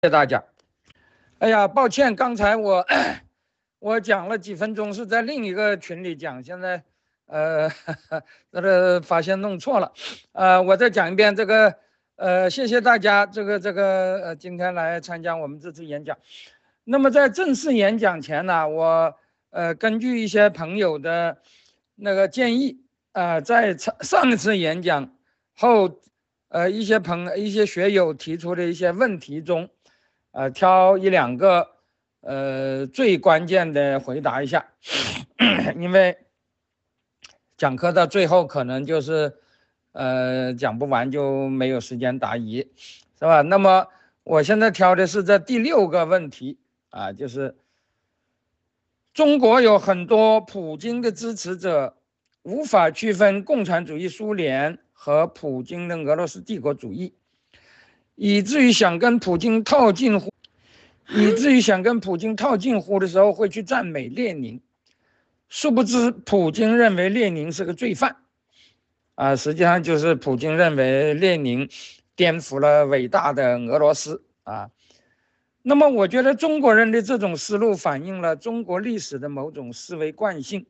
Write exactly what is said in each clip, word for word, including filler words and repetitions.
谢大家。哎呀，抱歉，刚才我我讲了几分钟是在另一个群里讲，现在呃这个发现弄错了，呃，我再讲一遍这个呃，谢谢大家这个这个呃今天来参加我们这次演讲。那么在正式演讲前呢，我呃根据一些朋友的那个建议，呃，在上一次演讲后，呃一些朋一些学友提出的一些问题中。呃，挑一两个，呃，最关键的回答一下，因为讲课到最后可能就是，呃，讲不完就没有时间答疑，是吧？那么我现在挑的是这第六个问题啊，就是中国有很多普京的支持者无法区分共产主义苏联和普京的俄罗斯帝国主义，以至于想跟普京套近乎。以至于想跟普京套近乎的时候，会去赞美列宁，殊不知普京认为列宁是个罪犯，啊，实际上就是普京认为列宁颠覆了伟大的俄罗斯啊。那么，我觉得中国人的这种思路反映了中国历史的某种思维惯性，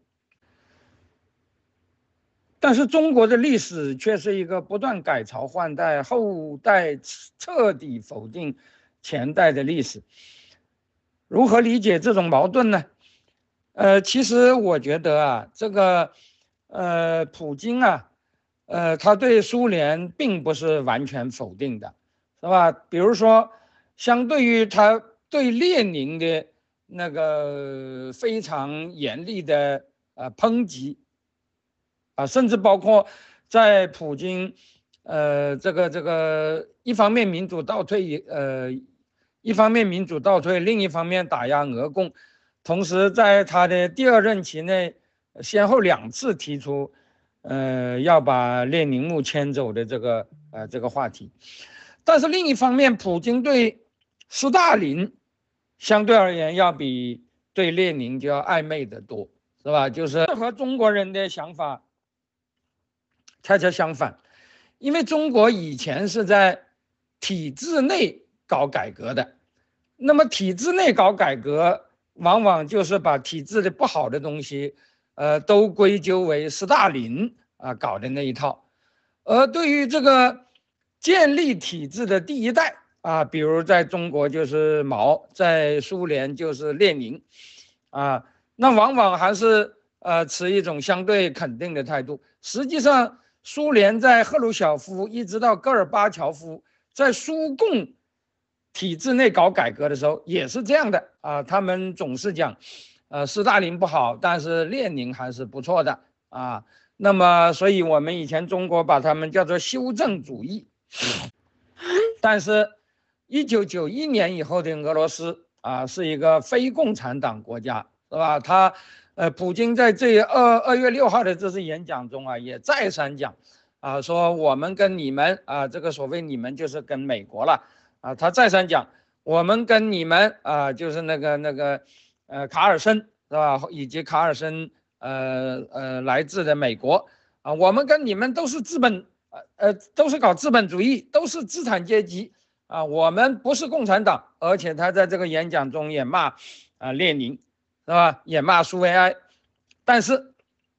但是中国的历史却是一个不断改朝换代、后代彻底否定前代的历史。如何理解这种矛盾呢？呃，其实我觉得啊，这个，呃，普京啊，呃，他对苏联并不是完全否定的，是吧？比如说，相对于他对列宁的那个非常严厉的呃抨击啊，甚至包括在普京，呃，这个这个一方面民主倒退，呃，一方面民主倒退，另一方面打压俄共。同时，在他的第二任期内，先后两次提出，呃，要把列宁墓迁走的这个呃这个话题。但是另一方面，普京对斯大林相对而言要比对列宁就要暧昧得多，是吧？就是和中国人的想法恰恰相反，因为中国以前是在体制内搞改革的，那么体制内搞改革。往往就是把体制的不好的东西，呃，都归咎为斯大林啊搞的那一套。而对于这个建立体制的第一代啊，比如在中国就是毛，在苏联就是列宁，啊，那往往还是呃持一种相对肯定的态度。实际上，苏联在赫鲁晓夫一直到戈尔巴乔夫，在苏共体制内搞改革的时候也是这样的啊，他们总是讲，呃，斯大林不好，但是列宁还是不错的啊。那么，所以我们以前中国把他们叫做修正主义。但是，一九九一年以后的俄罗斯啊，是一个非共产党国家，是吧？他，呃，普京在这二二月六号的这次演讲中啊，也再三讲，啊，说我们跟你们啊，这个所谓你们就是跟美国了。啊，他再三讲，我们跟你们啊，就是那个那个，呃，卡尔森是吧？以及卡尔森，呃呃，来自的美国啊，我们跟你们都是资本，呃呃，都是搞资本主义，都是资产阶级啊，我们不是共产党。而且他在这个演讲中也骂啊列宁，是吧？也骂苏维埃，但是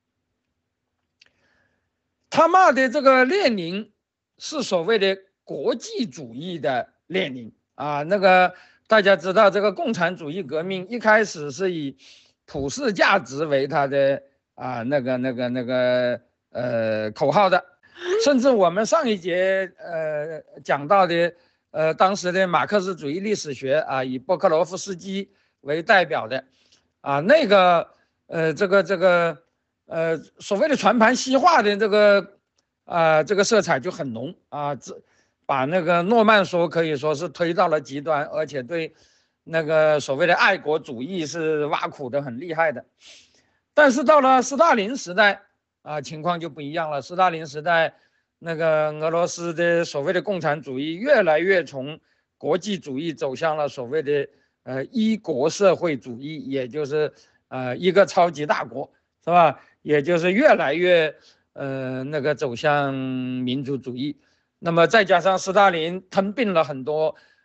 他骂的这个列宁是所谓的国际主义的列宁。啊，那个大家知道，这个共产主义革命一开始是以普世价值为他的啊那个那个那个呃口号的，甚至我们上一节呃讲到的呃当时的马克思主义历史学啊，以波克罗夫斯基为代表的啊那个呃这个这个呃所谓的全盘西化的这个啊、呃、这个色彩就很浓啊。这把那个诺曼说可以说是推到了极端，而且对那个所谓的爱国主义是挖苦的很厉害的。但是到了斯大林时代啊，情况就不一样了。斯大林时代，那个俄罗斯的所谓的共产主义越来越从国际主义走向了所谓的呃一国社会主义，也就是呃一个超级大国，是吧？也就是越来越呃那个走向民族主义。那么再加上斯大林吞并了很多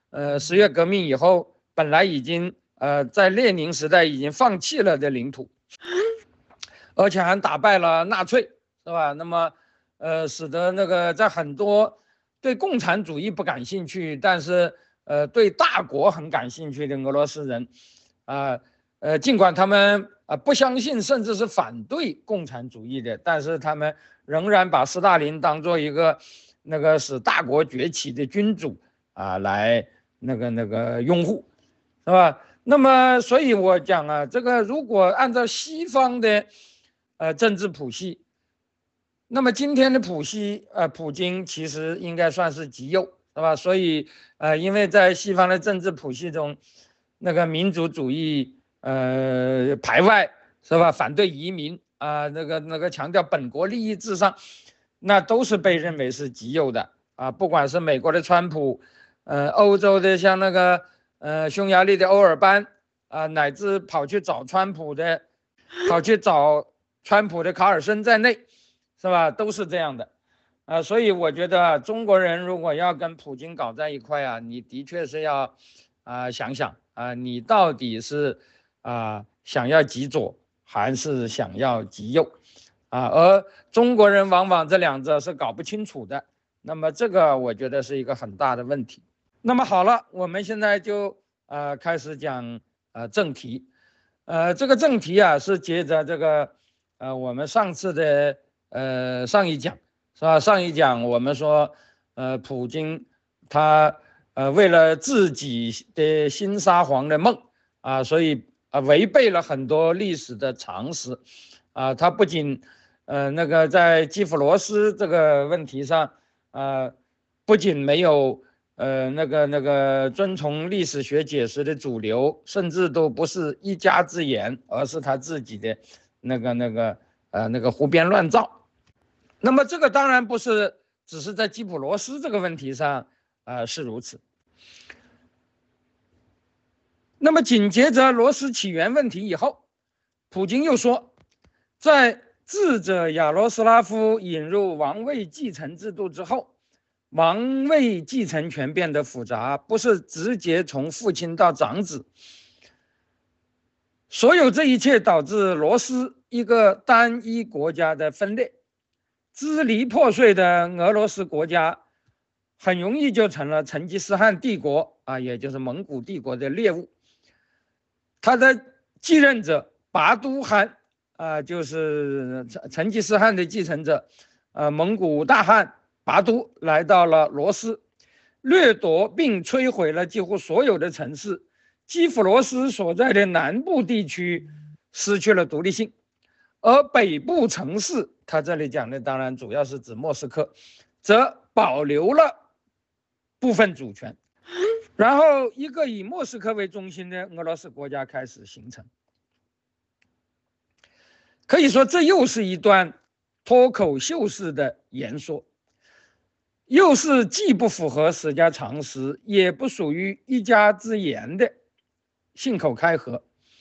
呃十月革命以后本来已经呃在列宁时代已经放弃了的领土，而且还打败了纳粹，是吧？那么呃使得那个在很多对共产主义不感兴趣，但是呃对大国很感兴趣的俄罗斯人，啊呃尽管他们啊不相信甚至是反对共产主义的，但是他们仍然把斯大林当做一个那个使大国崛起的君主啊来那个那个拥护，是吧？那么所以我讲啊，这个如果按照西方的呃政治谱系，那么今天的普西呃普京其实应该算是极右，是吧？所以呃因为在西方的政治谱系中，那个民族主义呃排外，是吧？反对移民啊、呃，那个那个强调本国利益至上，那都是被认为是极右的啊。不管是美国的川普，呃，欧洲的像那个呃匈牙利的欧尔班啊、呃，乃至跑去找川普的，跑去找川普的卡尔森在内，是吧？都是这样的。啊、呃，所以我觉得中国人如果要跟普京搞在一块啊，你的确是要啊、呃、想想啊、呃，你到底是啊、呃、想要极左还是想要极右啊？而中国人往往这两者是搞不清楚的，那么这个我觉得是一个很大的问题。那么好了，我们现在就呃开始讲呃正题，呃这个正题啊是接着这个呃我们上次的呃上一讲是吧？上一讲我们说呃普京他呃为了自己的新沙皇的梦啊，所以啊违背了很多历史的常识啊，他不仅呃那个在基辅罗斯这个问题上啊不仅没有呃，那个那个遵从历史学解释的主流，甚至都不是一家之言，而是他自己的那个那个呃那个胡编乱造。那么这个当然不是只是在基普罗斯这个问题上，呃是如此。那么紧接着罗斯起源问题以后，普京又说，在智者亚罗斯拉夫引入王位继承制度之后，王位继承权变得复杂，不是直接从父亲到长子。所有这一切导致罗斯一个单一国家的分裂，支离破碎的俄罗斯国家很容易就成了成吉思汗帝国啊，也就是蒙古帝国的猎物。他的继任者拔都汗啊，就是成吉思汗的继承者，呃，蒙古大汗拔都来到了罗斯，掠夺并摧毁了几乎所有的城市。基辅罗斯所在的南部地区失去了独立性，而北部城市，他这里讲的当然主要是指莫斯科，则保留了部分主权。然后，一个以莫斯科为中心的俄罗斯国家开始形成。可以说，这又是一段脱口秀式的言说，又是既不符合史家常识，也不属于一家之言的信口开河。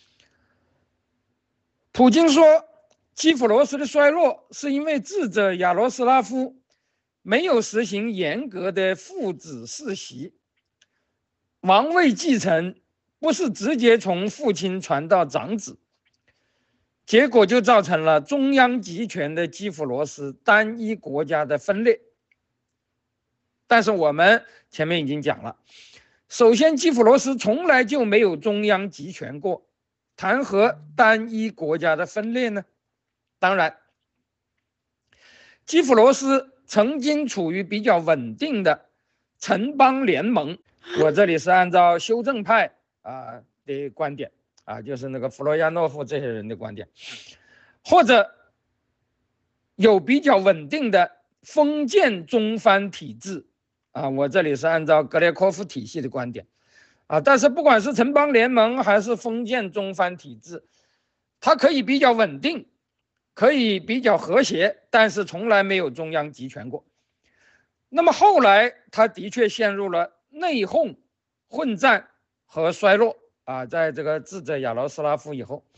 普京说，基辅罗斯的衰落是因为智者亚罗斯拉夫没有实行严格的父子世袭，王位继承不是直接从父亲传到长子，结果就造成了中央集权的基辅罗斯单一国家的分裂。但是我们前面已经讲了，首先基辅罗斯从来就没有中央集权过，谈何单一国家的分裂呢？当然，基辅罗斯曾经处于比较稳定的城邦联盟，我这里是按照修正派啊的观点啊，就是那个弗洛亚诺夫这些人的观点，或者有比较稳定的封建中藩体制啊，我这里是按照格列科夫体系的观点啊，但是不管是城邦联盟还是封建中藩体制，它可以比较稳定，可以比较和谐，但是从来没有中央集权过。那么后来他的确陷入了内讧、混战和衰落啊，在这个智者亚罗斯拉夫以后，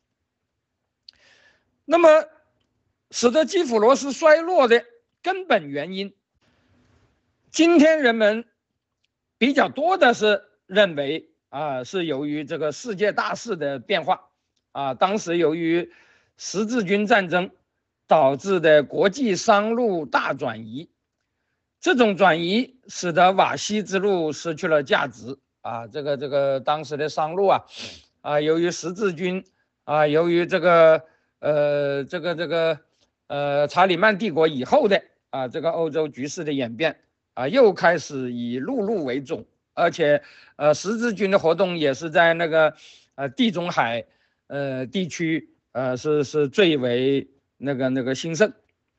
那么使得基辅罗斯衰落的根本原因，今天人们比较多的是认为啊，是由于这个世界大势的变化啊，当时由于十字军战争导致的国际商路大转移，这种转移使得瓦西之路失去了价值啊，这个这个当时的商路啊，啊，由于十字军啊，由于这个呃这个这个呃查理曼帝国以后的啊这个欧洲局势的演变啊，又开始以陆路为主。而且，呃，十字军的活动也是在那个，呃，地中海，呃，地区，呃，是是最为那个那个兴盛。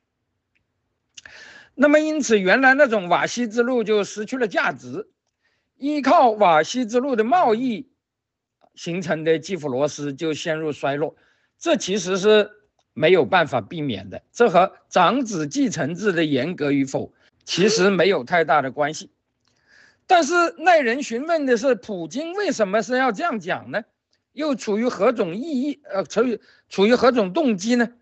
那么，因此，原来那种瓦西之路就失去了价值，依靠瓦西之路的贸易形成的基辅罗斯就陷入衰落，这其实是没有办法避免的，这和长子继承制的严格与否其实没有太大的关系。但是耐人询问的是，普京为什么是要这样讲呢？又处于何种意义？呃，处于处于何种动机呢？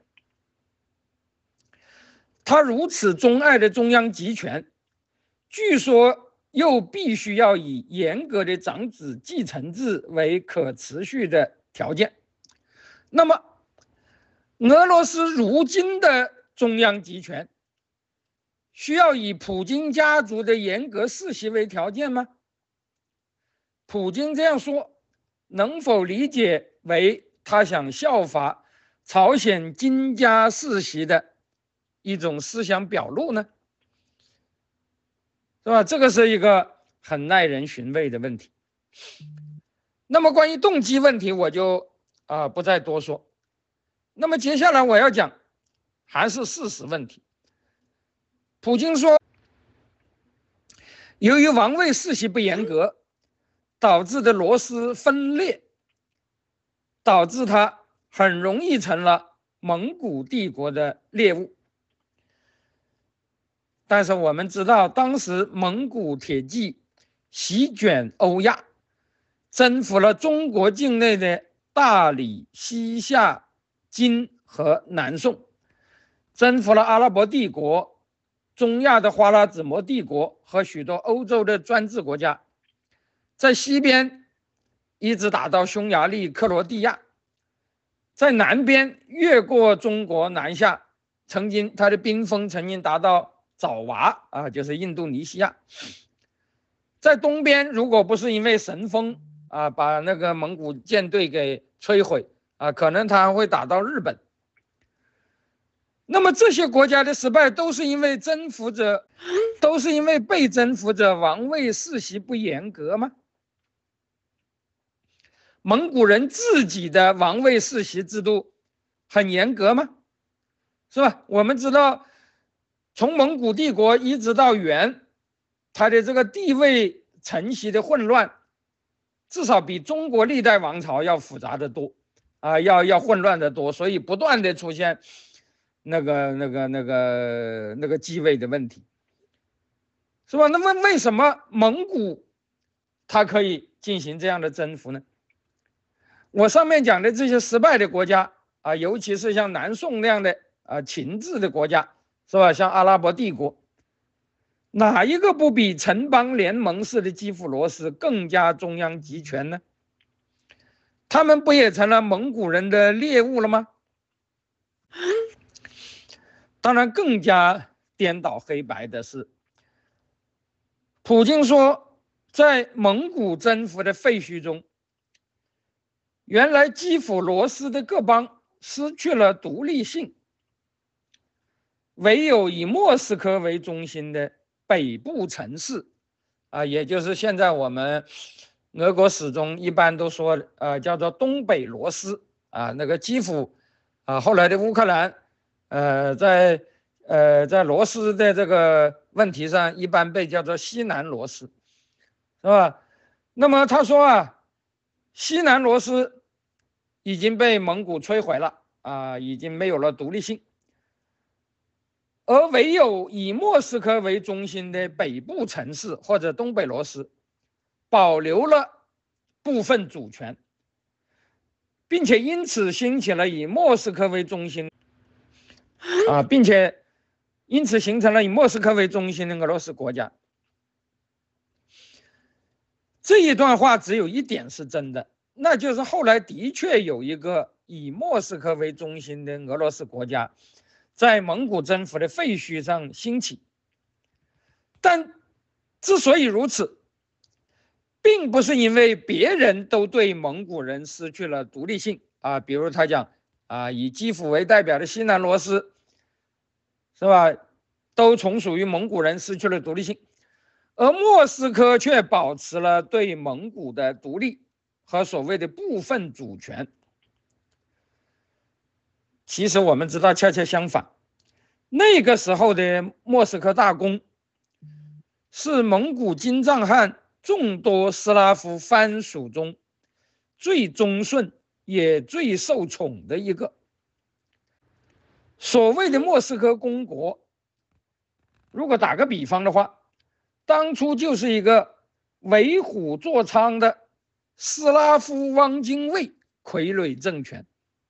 他如此钟爱的中央集权，据说又必须要以严格的长子继承制为可持续的条件。那么，俄罗斯如今的中央集权需要以普京家族的严格世袭为条件吗？普京这样说，能否理解为他想效法朝鲜金家世袭的一种思想表露呢？是吧？这个是一个很耐人寻味的问题。那么关于动机问题，我就啊、呃、不再多说。那么接下来我要讲还是事实问题。普京说，由于王位世袭不严格，导致的罗斯分裂，导致他很容易成了蒙古帝国的猎物。但是我们知道，当时蒙古铁骑席卷欧亚，征服了中国境内的大理、西夏、金和南宋，征服了阿拉伯帝国、中亚的花剌子模帝国和许多欧洲的专制国家，在西边一直打到匈牙利、克罗地亚，在南边越过中国南下，曾经他的兵锋曾经达到爪哇啊，就是印度尼西亚。在东边，如果不是因为神风啊把那个蒙古舰队给摧毁啊，可能他还会打到日本。那么这些国家的失败，都是因为征服者，都是因为被征服者王位世袭不严格吗？蒙古人自己的王位世袭制度很严格吗？是吧？我们知道，从蒙古帝国一直到元，它的这个地位承袭的混乱，至少比中国历代王朝要复杂的多，啊，要要混乱的多，所以不断的出现那个那个那个那个继位的问题，是吧？那么为什么蒙古它可以进行这样的征服呢？我上面讲的这些失败的国家啊，尤其是像南宋那样的啊秦制的国家，是吧？像阿拉伯帝国，哪一个不比城邦联盟式的基辅罗斯更加中央集权呢？他们不也成了蒙古人的猎物了吗？当然，更加颠倒黑白的是，普京说，在蒙古征服的废墟中，原来基辅罗斯的各邦失去了独立性，唯有以莫斯科为中心的北部城市，啊，也就是现在我们俄国史中一般都说，呃，叫做东北罗斯啊，那个基辅啊，后来的乌克兰，呃，在呃在罗斯的这个问题上，一般被叫做西南罗斯，是吧？那么他说啊，西南罗斯已经被蒙古摧毁了啊，已经没有了独立性。而唯有以莫斯科为中心的北部城市或者东北罗斯保留了部分主权，并且因此兴起了以莫斯科为中心啊，并且因此形成了以莫斯科为中心的俄罗斯国家。 这一段话只有一点是真的，那就是后来的确有一个以莫斯科为中心的俄罗斯国家在蒙古征服的废墟上兴起。但之所以如此，并不是因为别人都对蒙古人失去了独立性啊，比如他讲啊，以基辅为代表的西南罗斯，是吧，都从属于蒙古人，失去了独立性，而莫斯科却保持了对蒙古的独立和所谓的部分主权。其实我们知道，恰恰相反，那个时候的莫斯科大公是蒙古金帐汗众多斯拉夫藩属中最忠顺也最受宠的一个。所谓的莫斯科公国，如果打个比方的话，当初就是一个为虎作伥的斯拉夫汪精卫傀儡政权。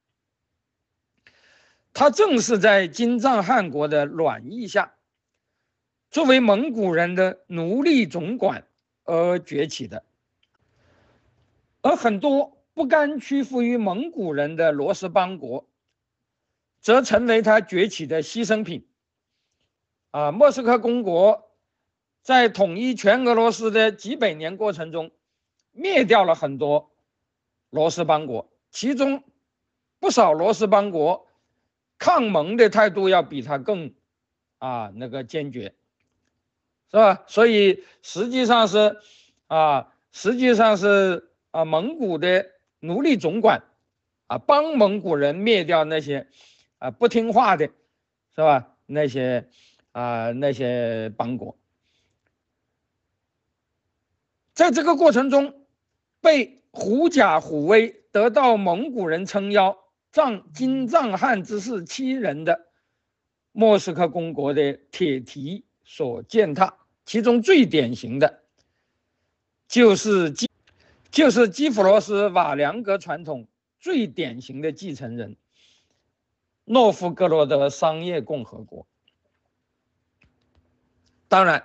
他正是在金帐汗国的卵意下，作为蒙古人的奴隶总管而崛起的，而很多不甘屈服于蒙古人的罗斯邦国，则成为他崛起的牺牲品。啊，莫斯科公国在统一全俄罗斯的几百年过程中，灭掉了很多罗斯邦国，其中不少罗斯邦国抗蒙的态度要比他更啊那个坚决，是吧？所以实际上是啊，实际上是啊蒙古的奴隶总管啊帮蒙古人灭掉那些啊不听话的，是吧？那些啊那些邦国，在这个过程中被狐假虎威，得到蒙古人撑腰，仗金帐汗之势欺人的莫斯科公国的铁蹄所践踏，其中最典型的就是基就是基辅罗斯瓦良格传统最典型的继承人诺夫哥罗德商业共和国。当然，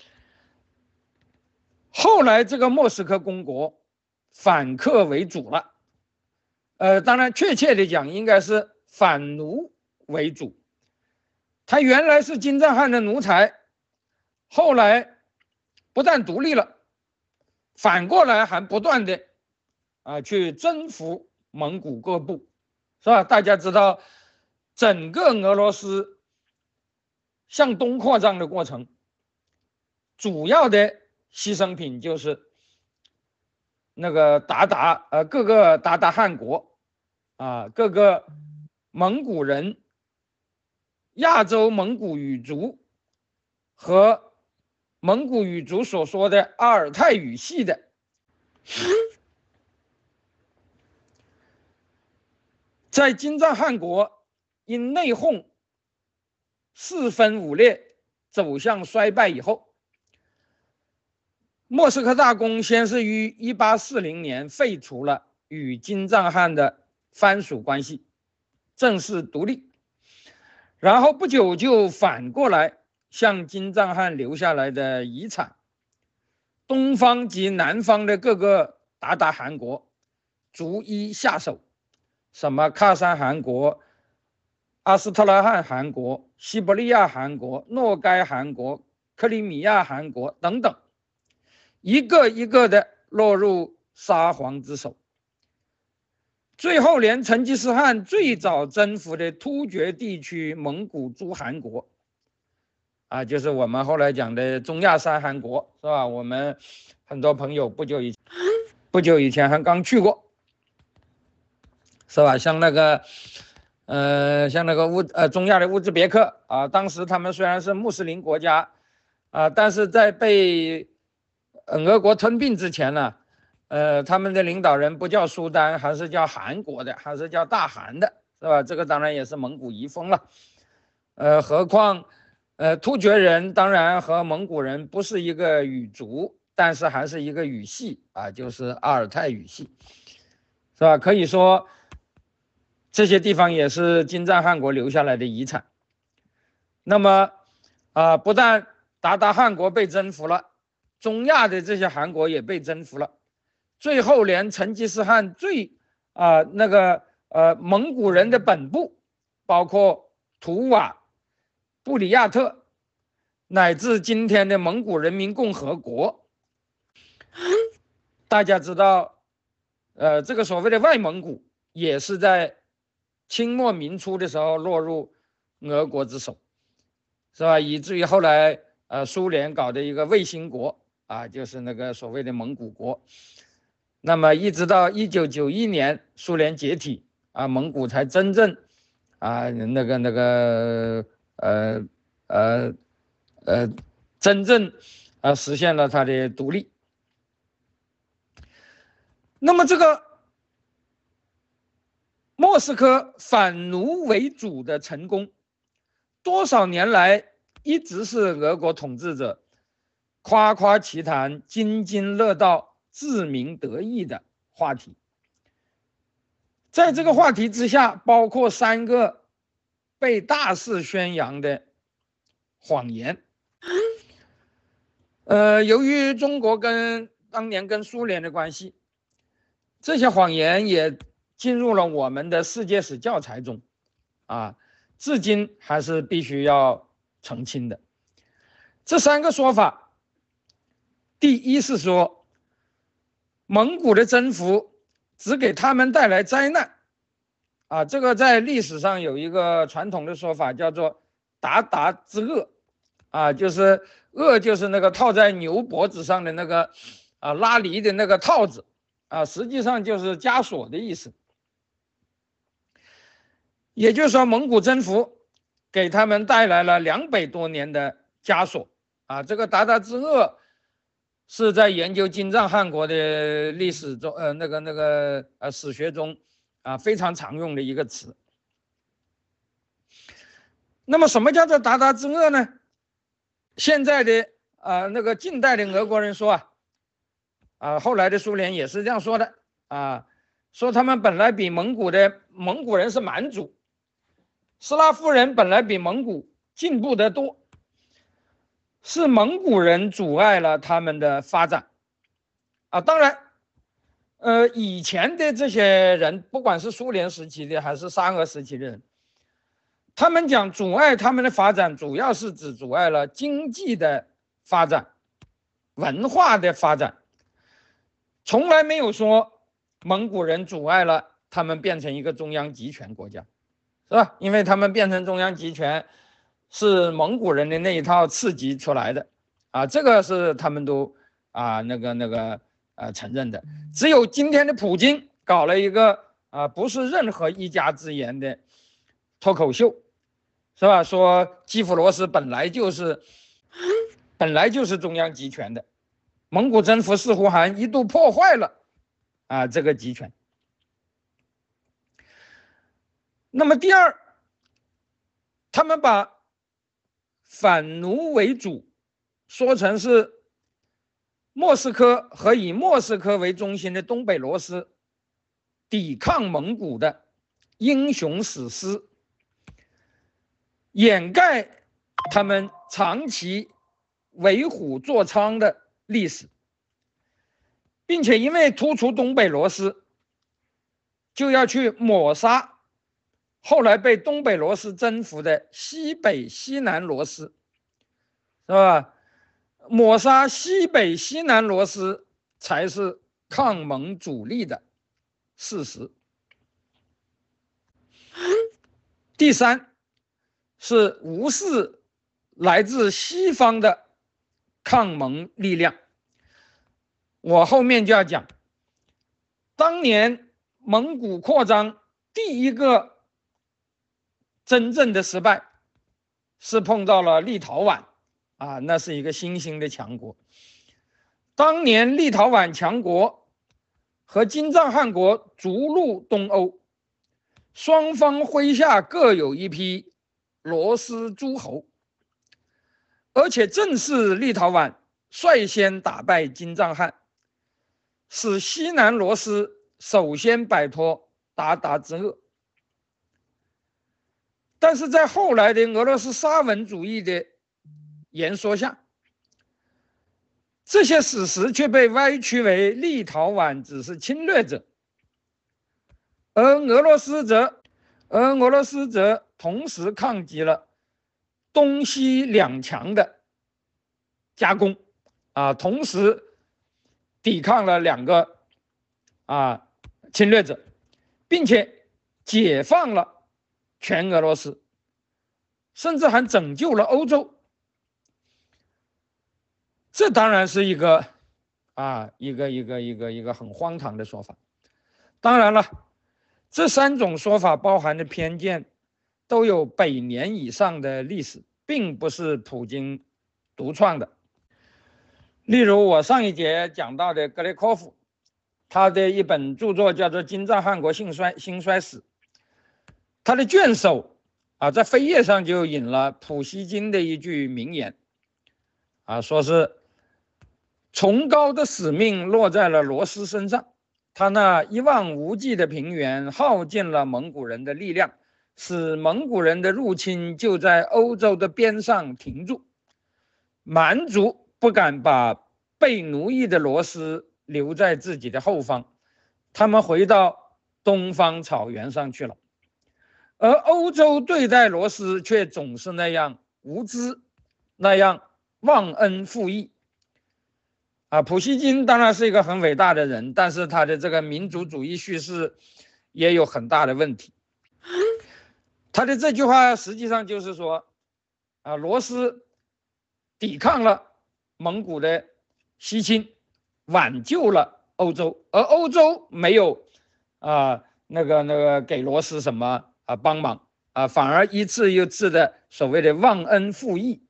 后来这个莫斯科公国反客为主了，呃，当然确切的讲，应该是反奴为主。他原来是金帐汗的奴才，后来不但独立了，反过来还不断的啊去征服蒙古各部，是吧？大家知道，整个俄罗斯向东扩张的过程，主要的牺牲品就是那个鞑靼呃各个鞑靼汗国啊，各个蒙古人、亚洲蒙古语族和蒙古语族所说的阿尔泰语系的，在金帐汗国因内讧四分五裂走向衰败以后，莫斯科大公先是于一八四零年废除了与金帐汗的藩属关系，正式独立，然后不久就反过来向金帐汗留下来的遗产，东方及南方的各个鞑靼汗国逐一下手，什么喀山汗国、阿斯特拉罕汗国、西伯利亚汗国、诺盖汗国、克里米亚汗国等等，一个一个的落入沙皇之手，最后连成吉思汗最早征服的突厥地区蒙古诸汗国啊，就是我们后来讲的中亚三汗国，是吧？我们很多朋友不久以不久以前还刚去过，是吧？像那个呃，像那个乌呃中亚的乌兹别克啊，当时他们虽然是穆斯林国家啊，但是在被俄国吞并之前呢，呃，他们的领导人不叫苏丹，还是叫汗国的，还是叫大汗的，是吧？这个当然也是蒙古遗风了。呃，何况呃突厥人当然和蒙古人不是一个语族，但是还是一个语系啊，就是阿尔泰语系，是吧？可以说这些地方也是金帐汗国留下来的遗产。那么啊、呃，不但鞑靼汗国被征服了， 中亚的这些汗国也被征服了，最后连成吉思汗最啊、呃、那个呃蒙古人的本部，包括图瓦、布里亚特，乃至今天的蒙古人民共和国，大家知道，呃，这个所谓的外蒙古也是在清末民初的时候落入俄国之手，是吧？以至于后来呃苏联搞的一个卫星国啊，就是那个所谓的蒙古国。那么一直到一九九一年苏联解体啊，蒙古才真正啊那个那个呃呃呃真正啊实现了它的独立。那么这个莫斯科反奴为主的成功，多少年来一直是俄国统治者夸夸其谈、津津乐道、自鸣得意的话题。在这个话题之下，包括三个被大肆宣扬的谎言。呃，由于中国跟当年跟苏联的关系，这些谎言也进入了我们的世界史教材中，啊，至今还是必须要澄清的。这三个说法，第一是说，蒙古的征服只给他们带来灾难，啊，这个在历史上有一个传统的说法，叫做鞑靼之厄，啊，就是厄就是那个套在牛脖子上的那个啊拉犁的那个套子，啊，实际上就是枷锁的意思。也就是说，蒙古征服给他们带来了两百多年的枷锁，啊，这个鞑靼之厄是在研究金帐汗国的历史中，呃，那个那个呃史学中啊非常常用的一个词。那么，什么叫做鞑靼之厄呢？现在的啊、呃、那个近代的俄国人说啊，啊后来的苏联也是这样说的啊，说他们本来比蒙古的蒙古人是蛮族。斯拉夫人本来比蒙古进步得多，是蒙古人阻碍了他们的发展啊。当然，呃，以前的这些人，不管是苏联时期的还是沙俄时期的人，他们讲阻碍他们的发展，主要是指阻碍了经济的发展、文化的发展，从来没有说蒙古人阻碍了他们变成一个中央集权国家。是吧？因为他们变成中央集权是蒙古人的那一套刺激出来的，啊，这个是他们都啊那个那个呃承认的。只有今天的普京搞了一个啊不是任何一家之言的脱口秀，是吧？说基辅罗斯本来就是本来就是中央集权的，蒙古征服似乎还一度破坏了啊这个集权。那么第二，他们把反奴为主说成是莫斯科和以莫斯科为中心的东北罗斯抵抗蒙古的英雄史诗，掩盖他们长期为虎作伥的历史，并且因为突出东北罗斯，就要去抹杀后来被东北罗斯征服的西北西南罗斯，是吧？抹杀西北西南罗斯才是抗蒙主力的事实。第三是无视来自西方的抗蒙力量。我后面就要讲，当年蒙古扩张第一个真正的失败是碰到了立陶宛啊，那是一个新兴的强国。当年立陶宛强国和金帐汗国逐鹿东欧，双方麾下各有一批罗斯诸侯，而且正是立陶宛率先打败金帐汗，使西南罗斯首先摆脱鞑靼之厄。但是在后来的俄罗斯沙文主义的延缩下， 这些史实却被歪曲为立陶宛只是侵略者，而俄罗斯则而俄罗斯则同时抗击了东西两强的夹攻，啊，同时抵抗了两个啊侵略者，并且解放了全俄罗斯，甚至还拯救了欧洲。这当然是一个啊一个一个一个一个很荒唐的说法。当然了，这三种说法包含的偏见都有百年以上的历史，并不是普京独创的。例如我上一节讲到的格列科夫，他的一本著作叫做《金帐汗国兴衰兴衰史》，他的卷首啊在扉页上就引了普希金的一句名言，啊，说是崇高的使命落在了罗斯身上，他那一望无际的平原耗尽了蒙古人的力量，使蒙古人的入侵就在欧洲的边上停住。蛮族不敢把被奴役的罗斯留在自己的后方，他们回到东方草原上去了。而欧洲对待罗斯却总是那样无知，那样忘恩负义。啊，普希金当然是一个很伟大的人，但是他的这个民族主义叙事也有很大的问题。他的这句话实际上就是说，啊，罗斯抵抗了蒙古的西侵，挽救了欧洲，而欧洲没有啊那个那个给罗斯什么啊帮忙啊，反而一次又次的所谓的忘恩负义。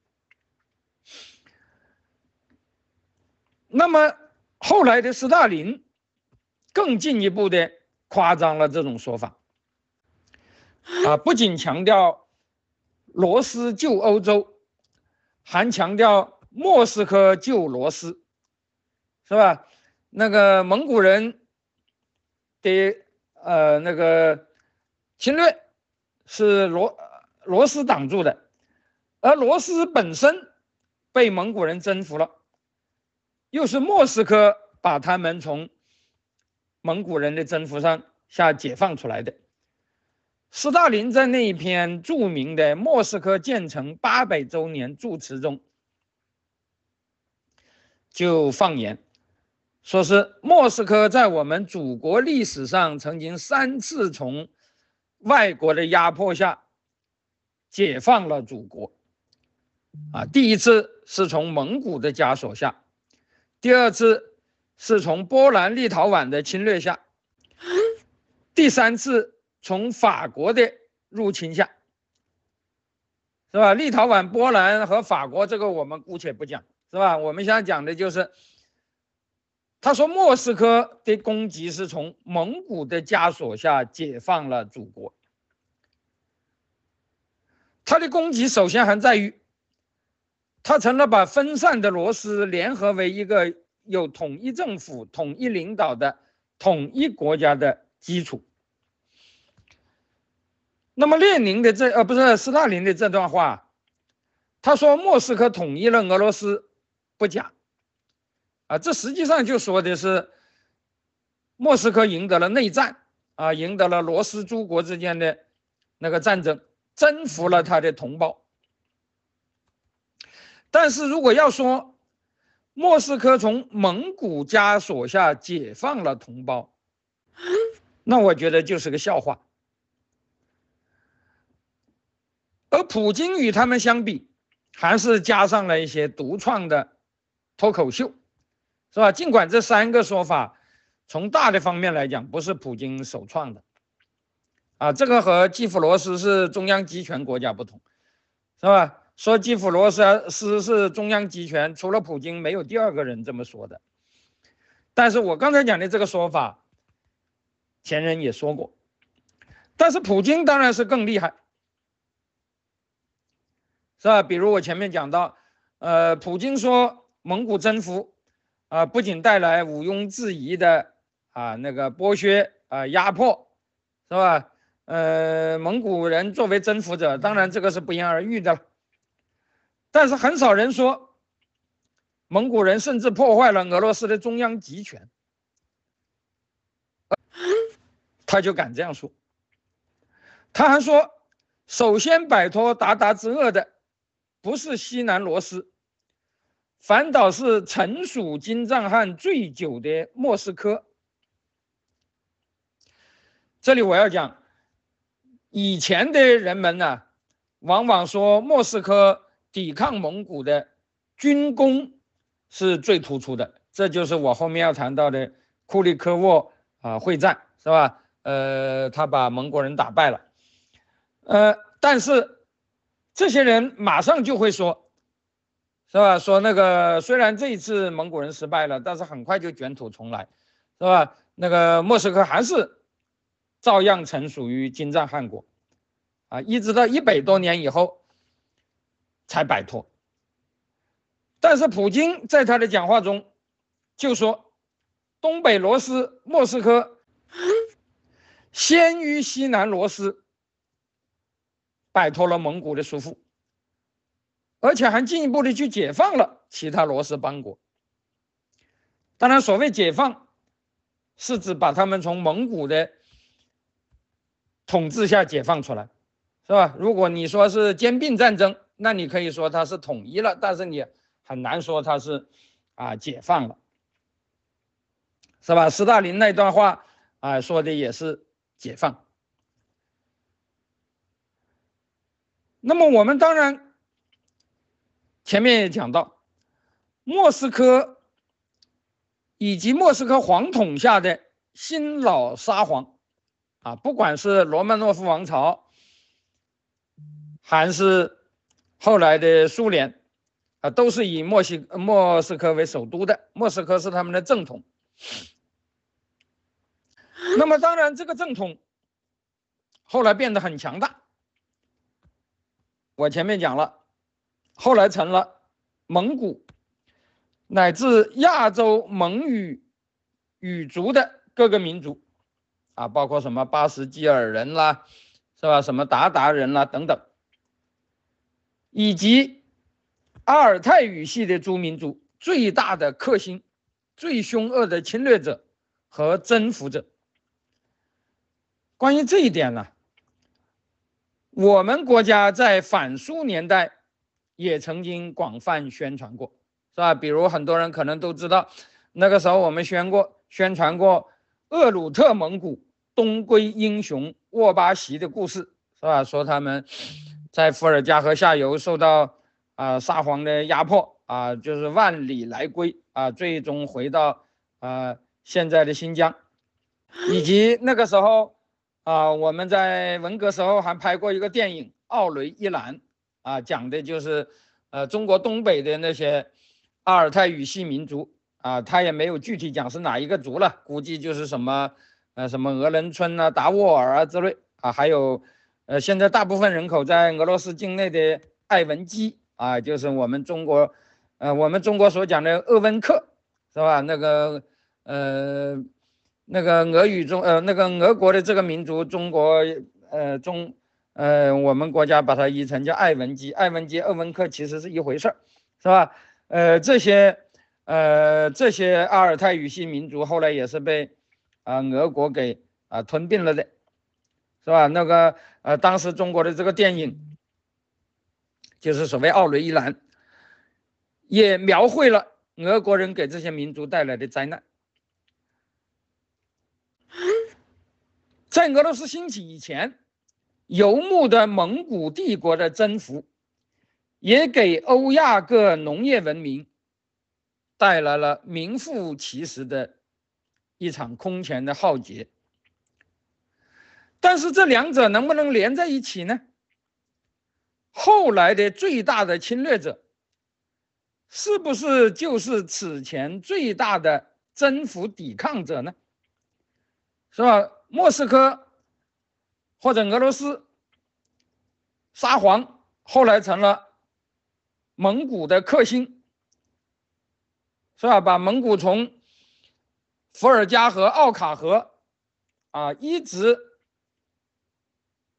那么后来的斯大林更进一步的夸张了这种说法，啊，不仅强调罗斯救欧洲，还强调莫斯科救罗斯，是吧？那个蒙古人的呃那个侵略是罗罗斯挡住的，而罗斯本身被蒙古人征服了，又是莫斯科把他们从蒙古人的征服上下解放出来的。斯大林在那一篇著名的莫斯科建成八百周年祝词中就放言，说是莫斯科在我们祖国历史上曾经三次从外国的压迫下解放了祖国。啊，第一次是从蒙古的枷锁下，第二次是从波兰立陶宛的侵略下，第三次从法国的入侵下，是吧？立陶宛、波兰和法国这个我们姑且不讲，是吧？我们现在讲的就是他说莫斯科的攻击是从蒙古的枷锁下解放了祖国。他的攻击首先还在于他成了把分散的罗斯联合为一个有统一政府、统一领导的统一国家的基础。那么列宁的这呃不是斯大林的这段话，他说莫斯科统一了俄罗斯不假啊，这实际上就说的是莫斯科赢得了内战啊，赢得了罗斯诸国之间的那个战争，征服了他的同胞。但是如果要说莫斯科从蒙古枷锁下解放了同胞，那我觉得就是个笑话。而普京与他们相比，还是加上了一些独创的脱口秀，是吧？尽管这三个说法从大的方面来讲不是普京首创的，啊，这个和基辅罗斯是中央集权国家不同，是吧？说基辅罗斯是中央集权，除了普京没有第二个人这么说的。但是我刚才讲的这个说法，前人也说过，但是普京当然是更厉害，是吧？比如我前面讲到，呃，普京说蒙古征服，啊、呃，不仅带来毋庸置疑的啊那个剥削啊、呃、压迫，是吧？呃，蒙古人作为征服者，当然这个是不言而喻的了。但是很少人说， 蒙古人甚至破坏了俄罗斯的中央集权，他就敢这样说。他还说，首先摆脱鞑靼之厄的不是西南罗斯，反倒是臣属金帐汗最久的莫斯科。这里我要讲，以前的人们呢，往往说莫斯科抵抗蒙古的军功是最突出的，这就是我后面要谈到的库利科沃啊会战，是吧？呃，他把蒙古人打败了。呃，但是这些人马上就会说，是吧？说那个虽然这一次蒙古人失败了，但是很快就卷土重来，是吧？那个莫斯科还是照样臣属于金帐汗国，啊，一直到一百多年以后才摆脱。但是普京在他的讲话中就说，东北罗斯莫斯科先于西南罗斯摆脱了蒙古的束缚，而且还进一步的去解放了其他罗斯邦国。当然，所谓解放，是指把他们从蒙古的统治下解放出来，是吧？如果你说是兼并战争，那你可以说它是统一了，但是你很难说它是啊解放了，是吧？斯大林那段话啊说的也是解放。那么我们当然前面也讲到，莫斯科以及莫斯科皇统下的新老沙皇啊，不管是罗曼诺夫王朝还是后来的苏联啊，都是以莫西莫斯科为首都的，莫斯科是他们的正统。那么当然这个正统后来变得很强大，我前面讲了，后来成了蒙古乃至亚洲蒙语语族的各个民族啊，包括什么巴什基尔人啦，是吧？什么鞑靼人啦等等，以及阿尔泰语系的诸民族最大的克星、最凶恶的侵略者和征服者。关于这一点呢，我们国家在反苏年代也曾经广泛宣传过，是吧？比如很多人可能都知道，那个时候我们宣过宣传过鄂鲁特蒙古东归英雄沃巴席的故事，是吧？说他们在伏尔加河下游受到啊、呃、沙皇的压迫啊，就是万里来归啊，最终回到啊、呃、现在的新疆，以及那个时候啊，我们在文革时候还拍过一个电影《奥雷伊兰》啊，讲的就是呃中国东北的那些阿尔泰语系民族啊，他也没有具体讲是哪一个族了，估计就是什么呃什么俄伦村啊、达斡尔啊之类啊，还有呃现在大部分人口在俄罗斯境内的爱文基啊，就是我们中国呃我们中国所讲的鄂温克，是吧？那个呃。那个俄语中，呃，那个俄国的这个民族，中国，呃，中，呃，我们国家把它译成叫爱文基，爱文基、鄂温克其实是一回事儿，是吧？呃，这些，呃，这些阿尔泰语系民族后来也是被啊、呃、俄国给啊、呃、吞并了的，是吧？那个，呃，当时中国的这个电影，就是所谓奥雷伊兰，也描绘了俄国人给这些民族带来的灾难。在俄罗斯兴起以前，游牧的蒙古帝国的征服，也给欧亚各农业文明带来了名副其实的一场空前的浩劫。但是这两者能不能连在一起呢？后来的最大的侵略者，是不是就是此前最大的征服抵抗者呢？是吧？莫斯科或者俄罗斯沙皇后来成了蒙古的克星，是吧？把蒙古从伏尔加河、奥卡河啊，一直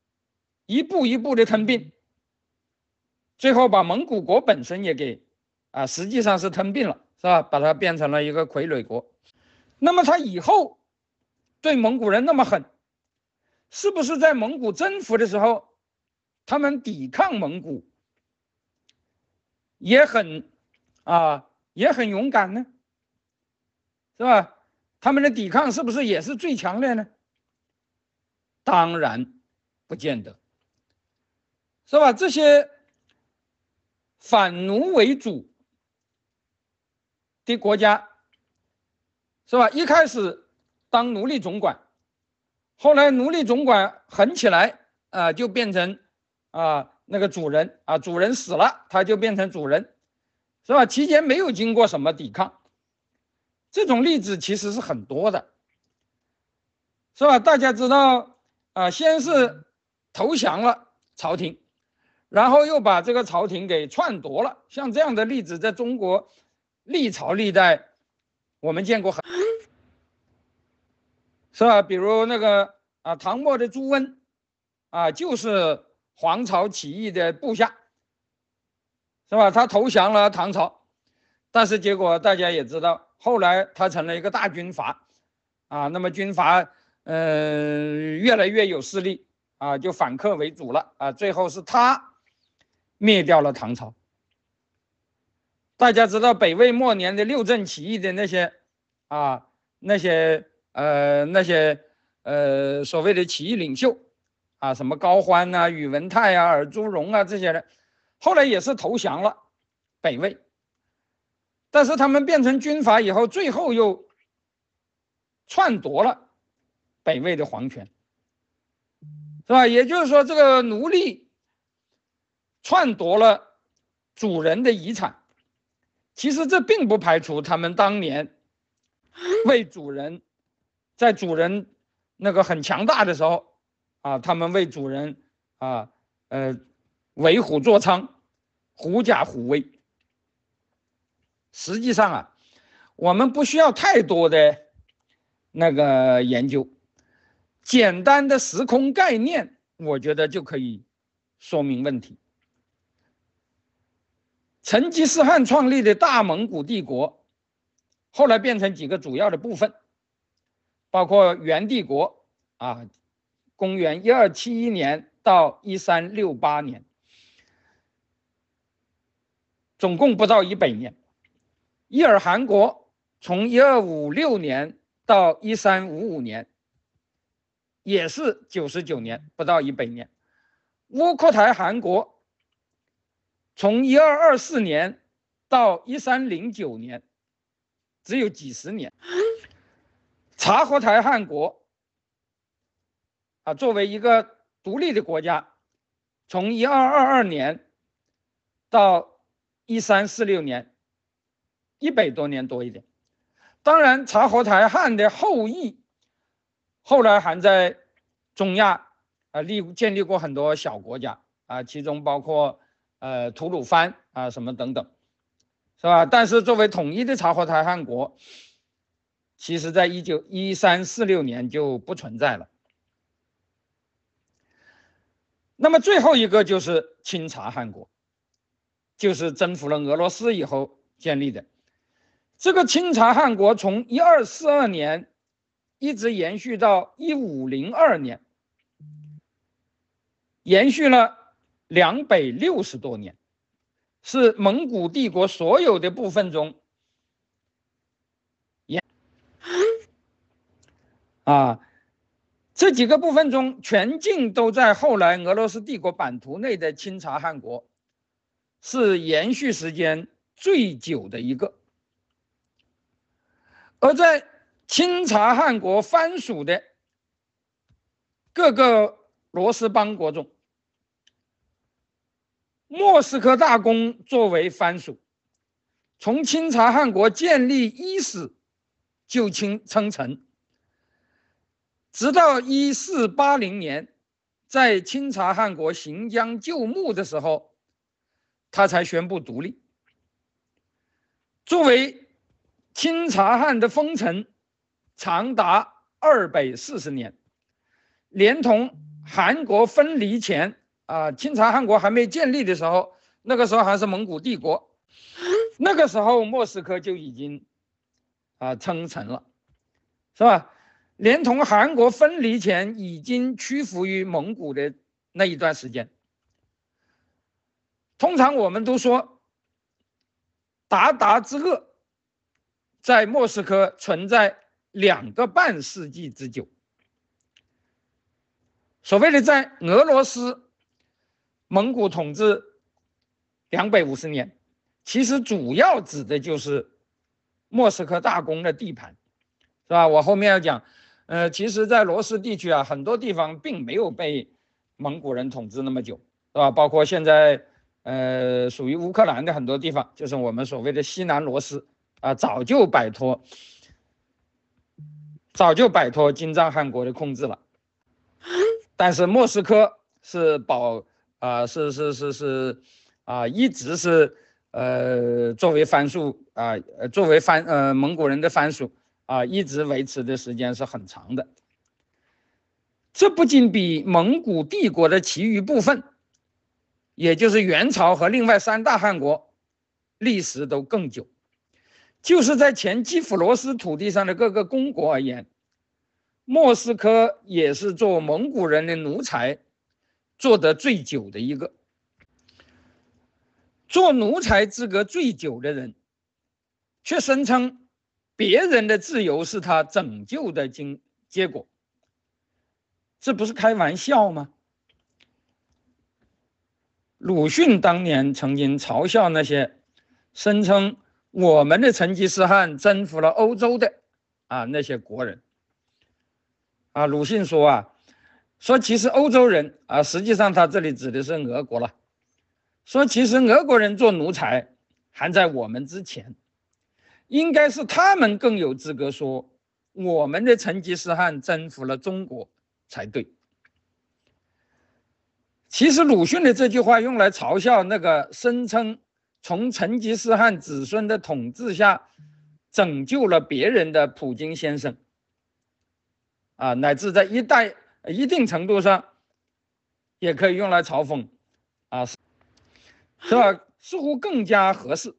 一步一步的吞并，最后把蒙古国本身也给啊，实际上是吞并了，是吧？把它变成了一个傀儡国。那么他以后对蒙古人那么狠，是不是在蒙古征服的时候，他们抵抗蒙古也很啊也很勇敢呢？是吧？他们的抵抗是不是也是最强烈呢？当然不见得，是吧？这些反奴为主的国家，是吧？一开始当奴隶总管，后来奴隶总管狠起来啊、呃，就变成啊那个主人啊，主人死了，他就变成主人，是吧？期间没有经过什么抵抗，这种例子其实是很多的，是吧？大家知道啊，先是投降了朝廷，然后又把这个朝廷给篡夺了，像这样的例子在中国历朝历代我们见过很，是吧？比如那个啊，唐末的朱温啊，就是黄巢起义的部下，是吧？他投降了唐朝，但是结果大家也知道，后来他成了一个大军阀啊，那么军阀嗯、呃、越来越有势力啊，就反客为主了啊，最后是他灭掉了唐朝。大家知道北魏末年的六镇起义的那些啊那些呃那些呃所谓的起义领袖啊，什么高欢呐、啊、宇文泰啊、尔朱荣啊这些人，后来也是投降了北魏，但是他们变成军阀以后，最后又篡夺了北魏的皇权，是吧？也就是说，这个奴隶篡夺了主人的遗产，其实这并不排除他们当年为主人，在主人那个很强大的时候啊，他们为主人啊呃为虎作伥，狐假虎威。实际上啊，我们不需要太多的那个研究，简单的时空概念，我觉得就可以说明问题。成吉思汗创立的大蒙古帝国，后来变成几个主要的部分，包括元帝国啊，公元一二七一年到一三六八年，总共不到一百年。伊尔汗国从一二五六年到一三五五年，也是九十九年，不到一百年。乌克台汗国从一二二四年到一三零九年，只有几十年。察合台汗国啊，作为一个独立的国家，从一二二二年到一三四六年，一百多年多一点。当然，察合台汗的后裔后来还在中亚啊立建立过很多小国家啊，其中包括呃吐鲁番啊什么等等，是吧？但是作为统一的察合台汗国，其实在一九一三四六年就不存在了。那么最后一个就是钦察汗国，就是征服了俄罗斯以后建立的。这个钦察汗国从一二四二年一直延续到一五零二年，延续了两百六十多年，是蒙古帝国所有的部分中，啊，这几个部分中全境都在后来俄罗斯帝国版图内的钦察汗国，是延续时间最久的一个。而在钦察汗国藩属的各个罗斯邦国中，莫斯科大公作为藩属，从钦察汗国建立伊始就称臣，直到一四八零年，在钦察汗国行将就木的时候，他才宣布独立。作为钦察汗的封臣长达二百四十年，连同韩国分离前啊，钦察汗国还没建立的时候，那个时候还是蒙古帝国， 那个时候莫斯科就已经啊称臣了，是吧？连同韩国分离前已经屈服于蒙古的那一段时间。通常我们都说鞑靼之恶在莫斯科存在两个半世纪之久。所谓的在俄罗斯蒙古统治两百五十年，其实主要指的就是莫斯科大公的地盘，是吧？我后面要讲，呃，其实在罗斯地区啊，很多地方并没有被蒙古人统治那么久，是吧？包括现在呃属于乌克兰的很多地方，就是我们所谓的西南罗斯啊，早就摆脱早就摆脱金帐汗国的控制了。但是莫斯科是保啊、呃、是是是是啊、呃、一直是呃作为藩属啊、呃、作为藩呃蒙古人的藩属啊、呃、一直维持的时间是很长的。这不仅比蒙古帝国的其余部分，也就是元朝和另外三大汗国历史都更久。就是在前基辅罗斯土地上的各个公国而言，莫斯科也是做蒙古人的奴才做得最久的一个。做奴才资格最久的人，却声称别人的自由是他拯救的经结果，这不是开玩笑吗？鲁迅当年曾经嘲笑那些声称我们的成吉思汗征服了欧洲的啊那些国人。啊，鲁迅说啊，说其实欧洲人啊，实际上他这里指的是俄国了。说其实俄国人做奴才还在我们之前，应该是他们更有资格说我们的成吉思汗征服了中国才对。其实鲁迅的这句话用来嘲笑那个声称从成吉思汗子孙的统治下拯救了别人的普京先生。啊，乃至在一代一定程度上，也可以用来嘲讽，啊，是吧？似乎更加合适。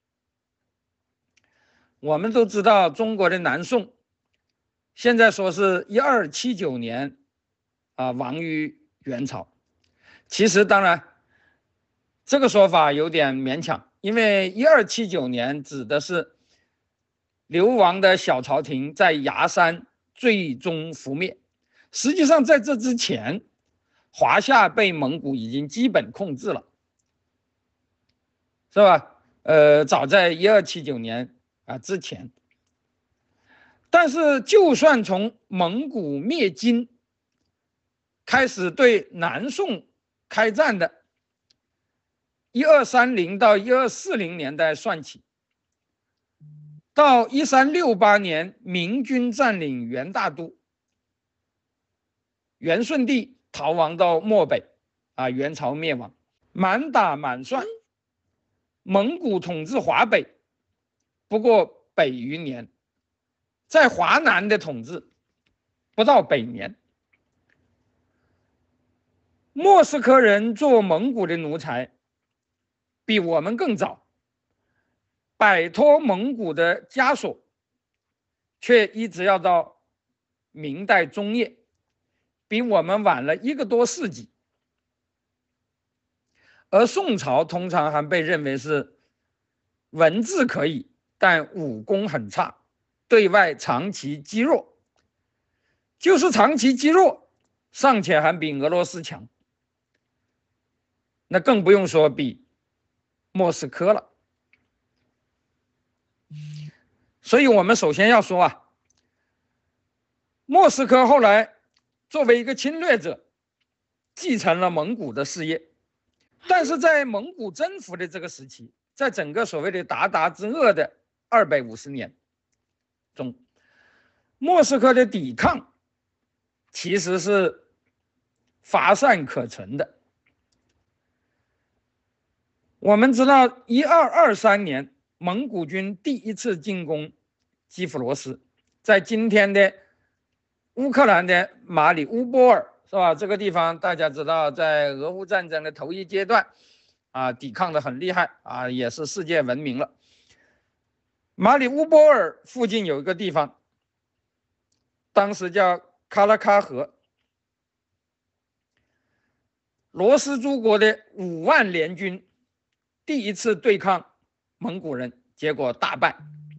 我们都知道，中国的南宋，现在说是一二七九年，啊，亡于元朝。其实，当然，这个说法有点勉强，因为一二七九年指的是流亡的小朝廷在崖山最终覆灭。实际上在这之前，华夏被蒙古已经基本控制了，是吧？呃，早在一二七九年啊之前。但是就算从蒙古灭金开始对南宋开战的一二三零到一二四零年代算起，到一三六八年明军占领元大都，元顺帝逃亡到漠北，啊，元朝灭亡，满打满算，蒙古统治华北不过百余年，在华南的统治不到百年。莫斯科人做蒙古的奴才，比我们更早，摆脱蒙古的枷锁，却一直要到明代中叶，比我们晚了一个多世纪。而宋朝通常还被认为是文字可以，但武功很差，对外长期积弱，就是长期积弱，尚且还比俄罗斯强，那更不用说比莫斯科了。所以我们首先要说啊，莫斯科后来作为一个侵略者，继承了蒙古的事业，但是在蒙古征服的这个时期，在整个所谓的鞑靼之恶的二百五十年中，莫斯科的抵抗其实是乏善可陈的。我们知道一二二三年蒙古军第一次进攻基辅罗斯，在今天的乌克兰的马里乌波尔，是吧？这个地方大家知道，在俄乌战争的头一阶段啊，抵抗的很厉害啊，也是世界闻名了。 马里乌波尔附近有一个地方，当时叫卡拉喀河，罗斯诸国的五万联军第一次对抗蒙古人，结果大败。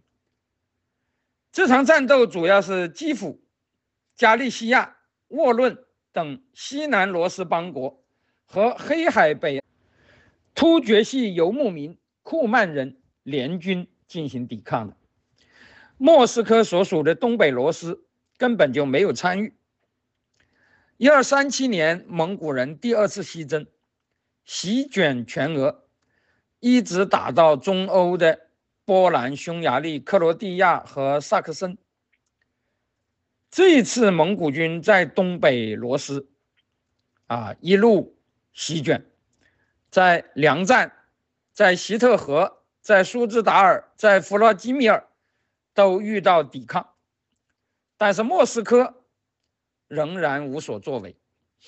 这场战斗主要是基辅、加利西亚、沃伦等西南罗斯邦国和黑海北突厥系游牧民库曼人联军进行抵抗的。莫斯科所属的东北罗斯根本就没有参与。一二三七年，蒙古人第二次西征，席卷全俄，一直打到中欧的波兰、匈牙利、克罗地亚和萨克森。这一次蒙古军在东北罗斯啊一路席卷，在梁站、在希特河、在苏兹达尔、在弗拉基米尔都遇到抵抗，但是莫斯科仍然无所作为。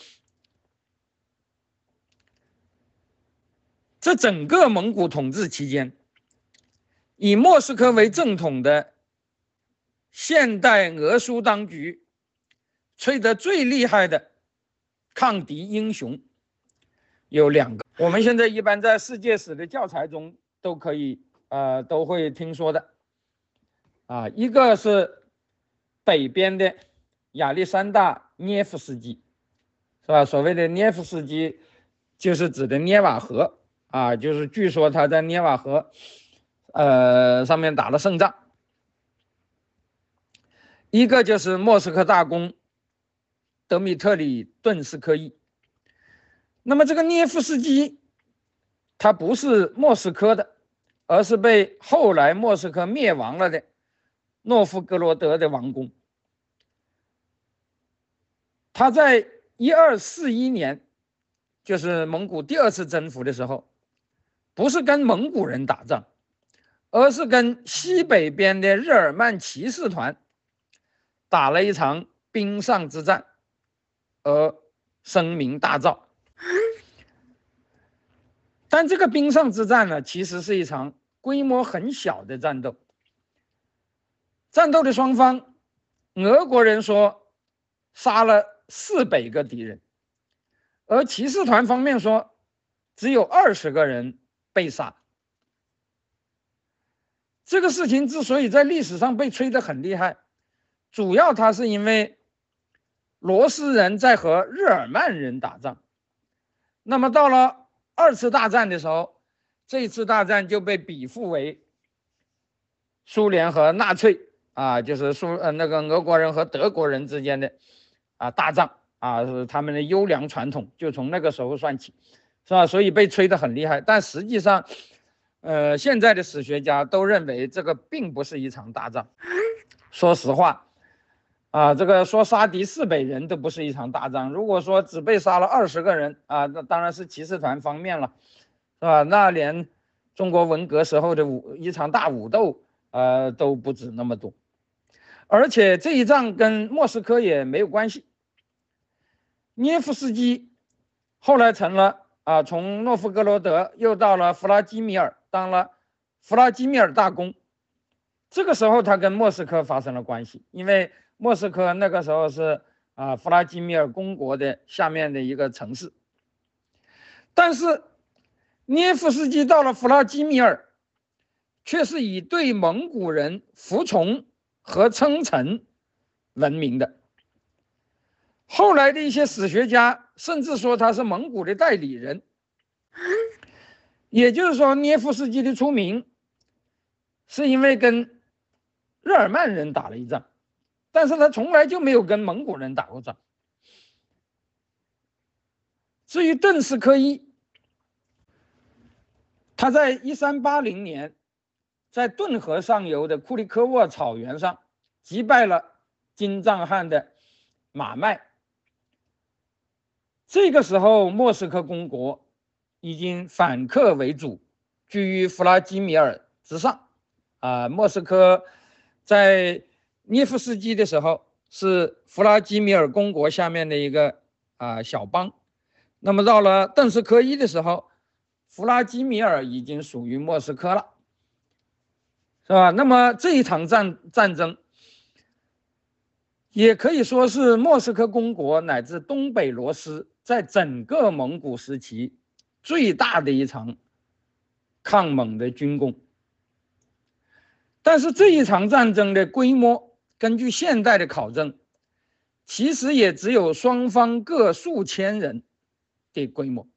这整个蒙古统治期间，以莫斯科为正统的现代俄苏当局吹得最厉害的抗敌英雄有两个，我们现在一般在世界史的教材中都可以呃都会听说的啊，一个是北边的亚历山大涅夫斯基，是吧？所谓的涅夫斯基就是指的涅瓦河啊，就是据说他在涅瓦河呃上面打了胜仗。一个就是莫斯科大公德米特里顿斯科伊。那么这个涅夫斯基他不是莫斯科的，而是被后来莫斯科灭亡了的诺夫哥罗德的王公。他在一二四一年，就是蒙古第二次征服的时候，不是跟蒙古人打仗，而是跟西北边的日耳曼骑士团打了一场冰上之战，而声名大噪。但这个冰上之战呢，其实是一场规模很小的战斗。战斗的双方，俄国人说杀了四百个敌人，而骑士团方面说只有二十个人被杀。这个事情之所以在历史上被吹得很厉害，主要它是因为罗斯人在和日耳曼人打仗。那么到了二次大战的时候，这次大战就被比附为苏联和纳粹啊，就是苏呃那个俄国人和德国人之间的啊大仗啊，是他们的优良传统，就从那个时候算起，是吧？所以被吹得很厉害。但实际上，呃，现在的史学家都认为这个并不是一场大仗。说实话，啊，这个说杀敌四百人都不是一场大仗。如果说只被杀了二十个人啊，那当然是骑士团方面了，是吧？那连中国文革时候的武一场大武斗，呃，都不止那么多。而且这一仗跟莫斯科也没有关系。涅夫斯基后来成了啊，从诺夫哥罗德又到了弗拉基米尔，当了弗拉基米尔大公。这个时候他跟莫斯科发生了关系，因为莫斯科那个时候是啊弗拉基米尔公国的下面的一个城市。但是涅夫斯基到了弗拉基米尔，却是以对蒙古人服从和称臣闻名的。后来的一些史学家甚至说他是蒙古的代理人，也就是说涅夫斯基的出名是因为跟日耳曼人打了一仗，但是他从来就没有跟蒙古人打过仗。至于顿斯科伊，他在一三八零年在顿河上游的库里科沃草原上击败了金帐汗的马迈。这个时候莫斯科公国已经反客为主，居于弗拉基米尔之上啊。莫斯科在涅夫斯基的时候是弗拉基米尔公国下面的一个啊小邦，那么到了顿斯科伊的时候，弗拉基米尔已经属于莫斯科了。 是吧？那么这一场战战争，也可以说是莫斯科公国乃至东北罗斯在整个蒙古时期最大的一场抗蒙的军攻。但是这一场战争的规模，根据现代的考证，其实也只有双方各数千人的规模。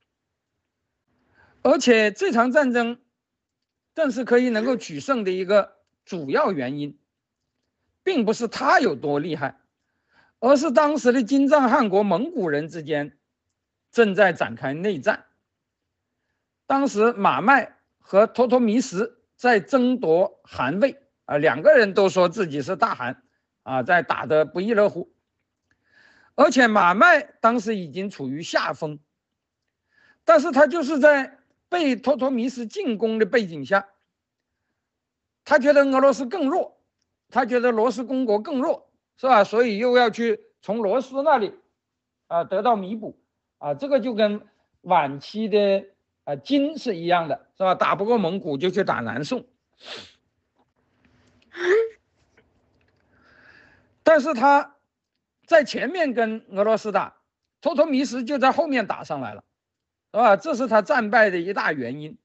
而且这场战争邓氏科伊能够取胜的一个主要原因，并不是他有多厉害，而是当时的金帐汗国蒙古人之间正在展开内战。当时马迈和托托弥什在争夺汗位啊，两个人都说自己是大汗啊，在打得不亦乐乎。而且马迈当时已经处于下风，但是他就是在被托托弥什进攻的背景下，他觉得俄罗斯更弱，他觉得罗斯公国更弱，是吧？所以又要去从罗斯那里啊得到弥补啊，这个就跟晚期的啊金是一样的，是吧？打不过蒙古就去打南宋。但是他在前面跟俄罗斯打，托托弥什就在后面打上来了，是吧？这是他战败的一大原因。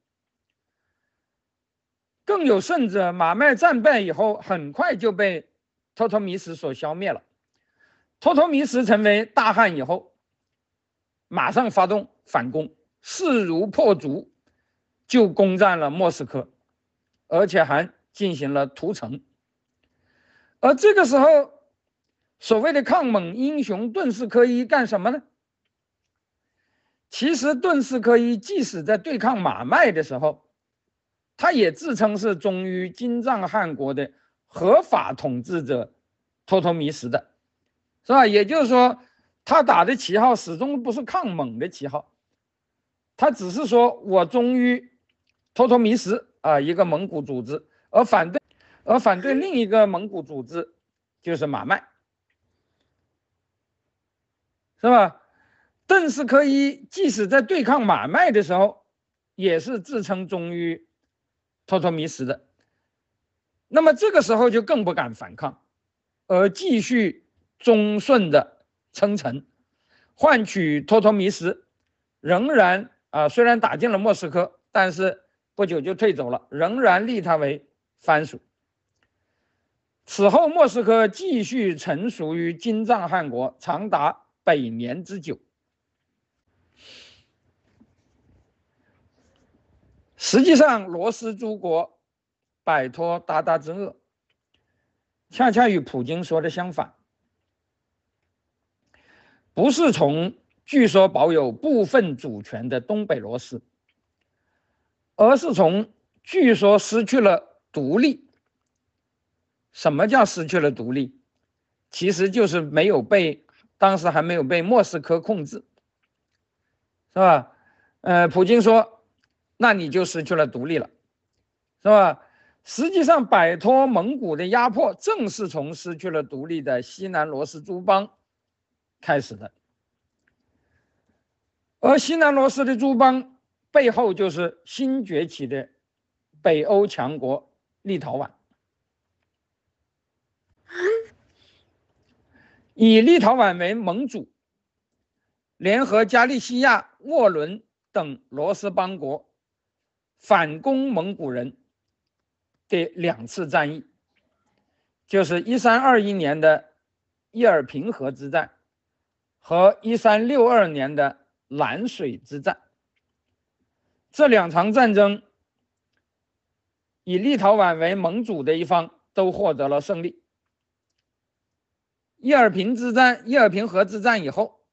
更有甚者，马迈战败以后，很快就被托托弥什所消灭了。托托弥什成为大汗以后，马上发动反攻，势如破竹，就攻占了莫斯科，而且还进行了屠城。而这个时候，所谓的抗蒙英雄顿氏科伊干什么呢？其实顿氏科伊即使在对抗马迈的时候，他也自称是忠于金帐汗国的合法统治者托托弥什的，是吧？也就是说，他打的旗号始终不是抗蒙的旗号，他只是说我忠于托托弥什啊一个蒙古组织，而反对而反对另一个蒙古组织就是马迈，是吧？顿氏科伊即使在对抗马迈的时候，也是自称忠于托托弥什的。那么这个时候就更不敢反抗，而继续忠顺的称臣，换取托托弥什仍然啊，虽然打进了莫斯科，但是不久就退走了，仍然立他为藩属。此后，莫斯科继续臣属于金帐汗国，长达百年之久。实际上，罗斯诸国摆脱鞑靼之厄，恰恰与普京说的相反，不是从据说保有部分主权的东北罗斯，而是从据说失去了独立。什么叫失去了独立？其实就是没有被，当时还没有被莫斯科控制，是吧？呃，普京说，那你就失去了独立了，是吧？实际上，摆脱蒙古的压迫，正是从失去了独立的西南罗斯诸邦开始的。而西南罗斯的诸邦背后，就是新崛起的北欧强国立陶宛。以立陶宛为盟主，联合加利西亚、沃伦等罗斯邦国反攻蒙古人的两次战役，就是一三二一年的叶尔平河之战和一三六二年的蓝水之战。这两场战争，以立陶宛为盟主的一方都获得了胜利。叶尔平之战、叶尔平河之战以后，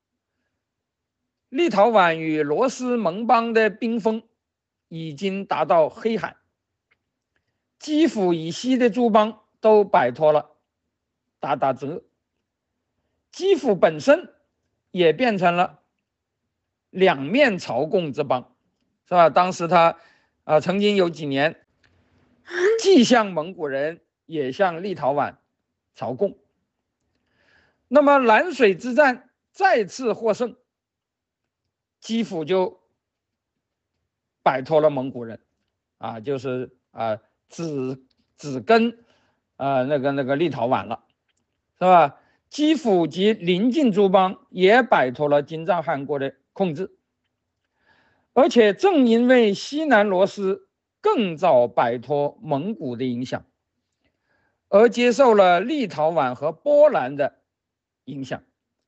立陶宛与罗斯盟邦的冰封已经达到黑海，基辅以西的诸邦都摆脱了鞑靼之厄，基辅本身也变成了两面朝贡之邦，是吧？当时他啊、呃，曾经有几年既向蒙古人也向立陶宛朝贡。那么蓝水之战再次获胜，基辅就摆脱了蒙古人，啊，就是啊只只跟呃那个那个立陶宛了，是吧？基辅及邻近诸邦也摆脱了金帐汗国的控制，而且正因为西南罗斯更早摆脱蒙古的影响，而接受了立陶宛和波兰的影响。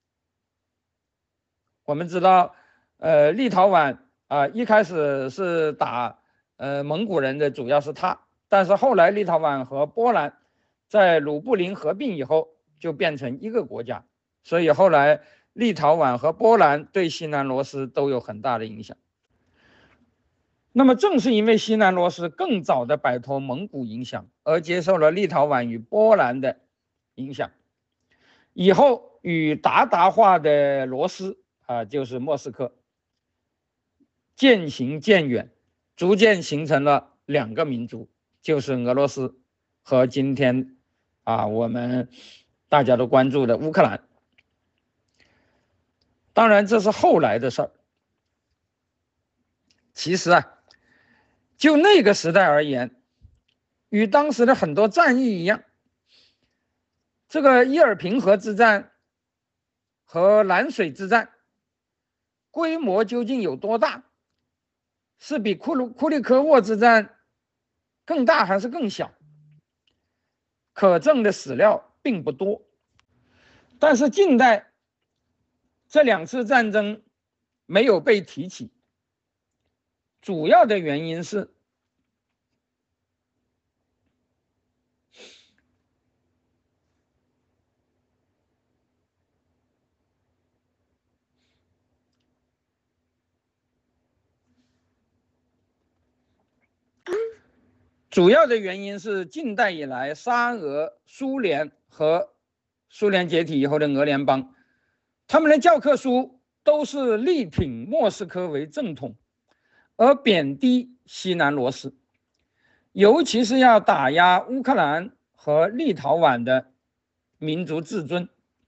我们知道，呃，立陶宛啊、呃，一开始是打呃蒙古人的，主要是他，但是后来立陶宛和波兰在鲁布林合并以后，就变成一个国家，所以后来立陶宛和波兰对西南罗斯都有很大的影响。那么正是因为西南罗斯更早的摆脱蒙古影响，而接受了立陶宛与波兰的影响，以后与鞑靼化的罗斯啊，就是莫斯科，渐行渐远，逐渐形成了两个民族，就是俄罗斯和今天啊我们大家都关注的乌克兰。当然这是后来的事儿。其实啊，就那个时代而言，与当时的很多战役一样，这个伊尔平河之战和蓝水之战规模究竟有多大？是比库鲁库利科沃之战更大还是更小？可证的史料并不多。但是近代这两次战争没有被提起，主要的原因是主要的原因是近代以来，沙俄、苏联和苏联解体以后的俄联邦，他们的教科书都是力挺莫斯科为正统，而贬低西南罗斯，尤其是要打压乌克兰和立陶宛的民族自尊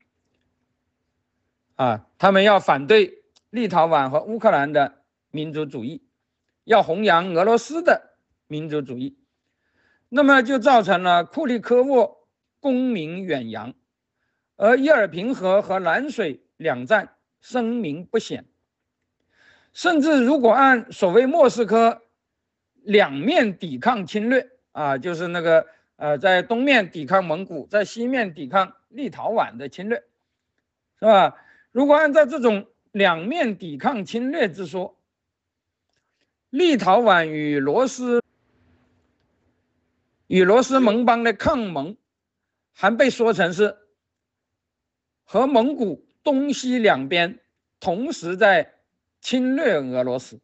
啊，他们要反对立陶宛和乌克兰的民族主义，要弘扬俄罗斯的民族主义。那么就造成了库利科沃功名远扬，而伊尔平河和蓝水两战声名不显。甚至如果按所谓莫斯科两面抵抗侵略啊，就是那个呃，在东面抵抗蒙古，在西面抵抗立陶宛的侵略，是吧？如果按照这种两面抵抗侵略之说，立陶宛与罗斯与罗斯盟邦的抗盟，还被说成是和蒙古东西两边同时在侵略俄罗斯。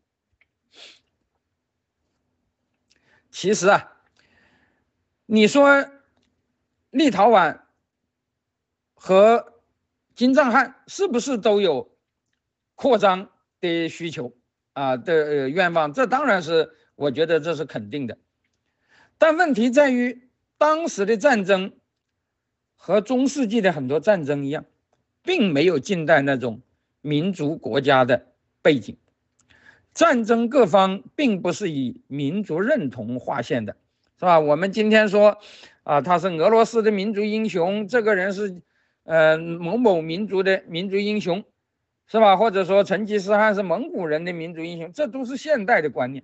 其实啊，你说立陶宛和金帐汗是不是都有扩张的需求啊的愿望？这当然是，我觉得这是肯定的。但问题在于，当时的战争和中世纪的很多战争一样，并没有近代那种民族国家的背景。战争各方并不是以民族认同划线的，是吧？我们今天说啊，他是俄罗斯的民族英雄，这个人是呃某某民族的民族英雄，是吧？或者说成吉思汗是蒙古人的民族英雄，这都是现代的观念。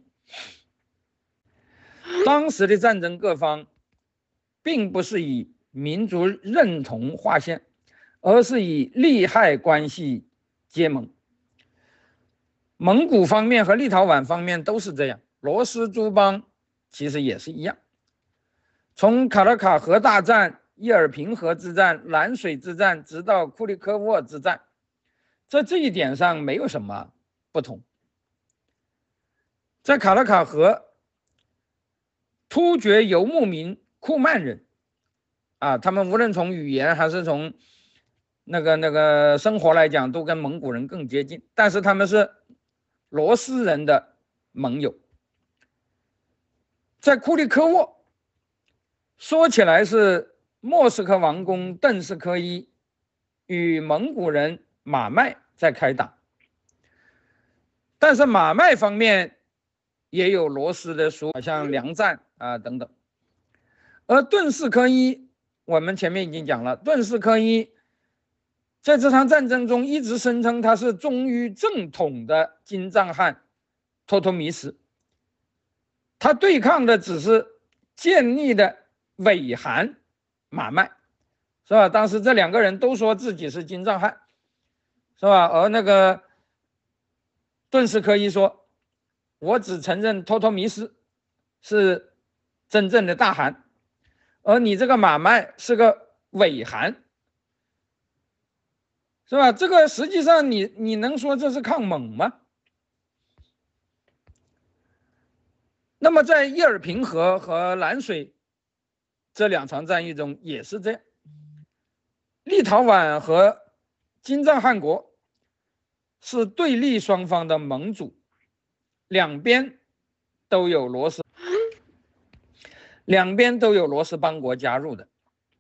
当时的战争各方并不是以民族认同划线，而是以利害关系结盟。蒙古方面和立陶宛方面都是这样，罗斯诸邦其实也是一样。从卡拉卡河大战、伊尔平河之战、蓝水之战，直到库利科沃之战，在这一点上没有什么不同。在卡拉卡河，突厥游牧民库曼人啊，他们无论从语言还是从那个那个生活来讲，都跟蒙古人更接近，但是他们是罗斯人的盟友。在库利科沃，说起来是莫斯科王公邓斯科伊与蒙古人马迈在开打，但是马迈方面也有罗斯的属，像梁赞啊等等。 而顿氏科伊，我们前面已经讲了，顿氏科伊在这场战争中一直声称他是忠于正统的金帐汗托托弥什，他对抗的只是建立的伪汗马迈，是吧？当时这两个人都说自己是金帐汗，是吧？而那个顿氏科伊说，我只承认托托弥什是真正的大汗，而你这个马迈是个伪汗，是吧？这个实际上你你能说这是抗蒙吗？那么在伊尔平河和兰水这两场战役中也是这样，立陶宛和金帐汗国是对立双方的盟主，两边都有罗斯，两边都有罗斯邦国加入的。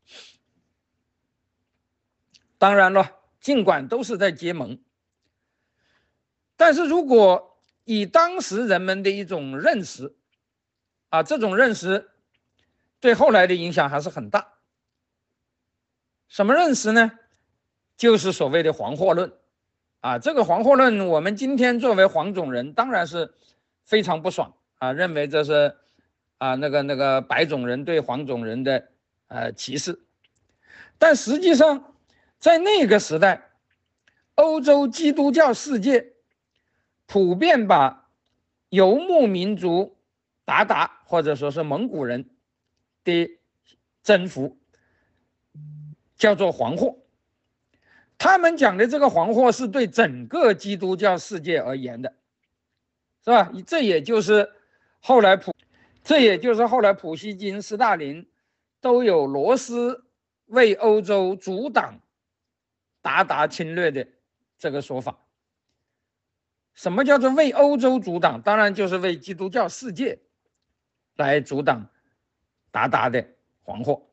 当然了，尽管都是在结盟，但是如果以当时人们的一种认识啊，这种认识对后来的影响还是很大。什么认识呢？就是所谓的黄祸论啊。这个黄祸论，我们今天作为黄种人当然是非常不爽啊，认为这是啊那个那个白种人对黄种人的呃歧视。但实际上，在那个时代，欧洲基督教世界普遍把游牧民族鞑靼或者说是蒙古人的征服叫做黄祸。他们讲的这个黄祸是对整个基督教世界而言的，是吧？这也就是后来普，这也就是后来普希金、斯大林都有罗斯为欧洲阻挡鞑靼侵略的这个说法。什么叫做为欧洲阻挡？当然就是为基督教世界来阻挡鞑靼的黄祸。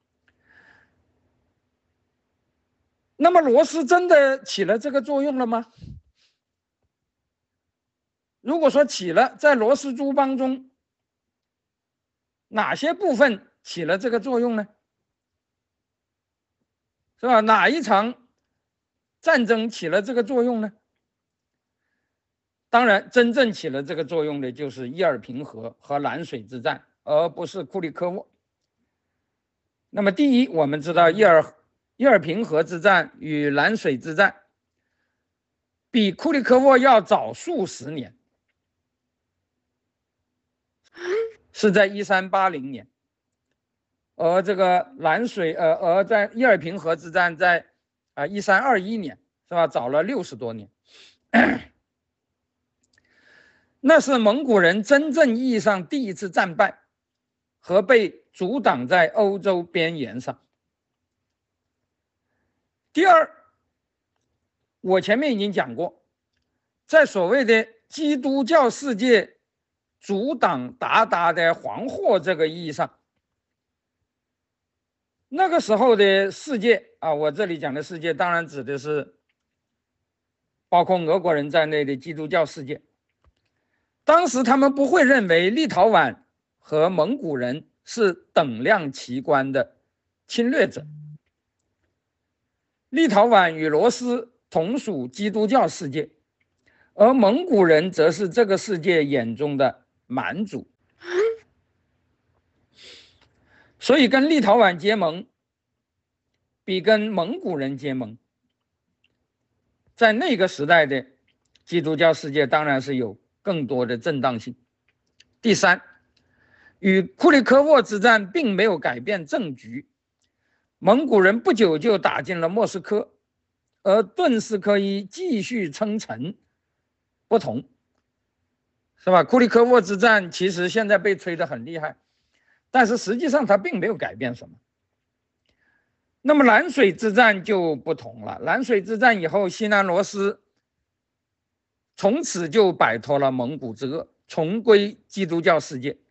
那么罗斯真的起了这个作用了吗？如果说起了，在罗斯诸邦中哪些部分起了这个作用呢？是吧？哪一场战争起了这个作用呢？当然，真正起了这个作用的就是伊尔平河和兰水之战，而不是库里科沃。那么，第一，我们知道伊尔伊尔平河之战与兰水之战比库里科沃要早数十年，是在一三八零年，而这个兰水呃，而在伊尔平河之战在啊一三二一年，是吧？早了六十多年。那是蒙古人真正意义上第一次战败和被阻挡在欧洲边缘上。第二，我前面已经讲过，在所谓的基督教世界阻挡鞑靼的黄祸这个意义上，那个时候的世界啊，我这里讲的世界当然指的是包括俄国人在内的基督教世界。当时他们不会认为立陶宛和蒙古人是等量齐观的侵略者。立陶宛与罗斯同属基督教世界，而蒙古人则是这个世界眼中的蛮族。所以跟立陶宛结盟比跟蒙古人结盟，在那个时代的基督教世界当然是有更多的正当性。第三，与库里科沃之战并没有改变政局，蒙古人不久就打进了莫斯科，而顿氏科伊继续称臣不同，是吧？库里科沃之战其实现在被吹得很厉害，但是实际上它并没有改变什么。那么兰水之战就不同了，兰水之战以后，西南罗斯从此就摆脱了蒙古之恶，重归基督教世界。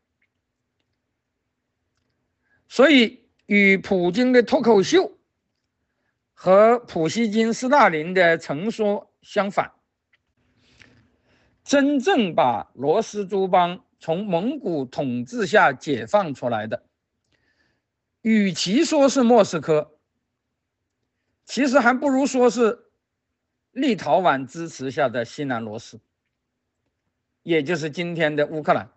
所以与普京的脱口秀和普希金、斯大林的陈说相反，真正把罗斯诸邦从蒙古统治下解放出来的， 与其说是莫斯科，其实还不如说是立陶宛支持下的西南罗斯，也就是今天的乌克兰。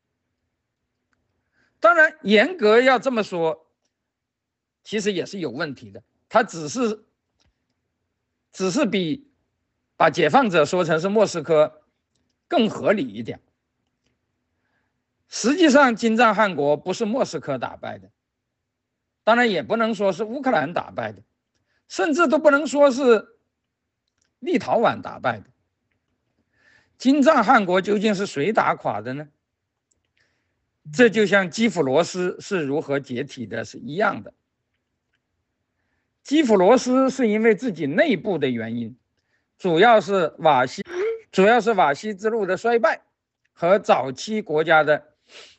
当然，严格要这么说，其实也是有问题的。它只是，只是比把解放者说成是莫斯科更合理一点。实际上，金帐汗国不是莫斯科打败的，当然也不能说是乌克兰打败的，甚至都不能说是立陶宛打败的。金帐汗国究竟是谁打垮的呢？这就像基辅罗斯是如何解体的是一样的。基辅罗斯是因为自己内部的原因，主要是瓦西，主要是瓦西之路的衰败和早期国家的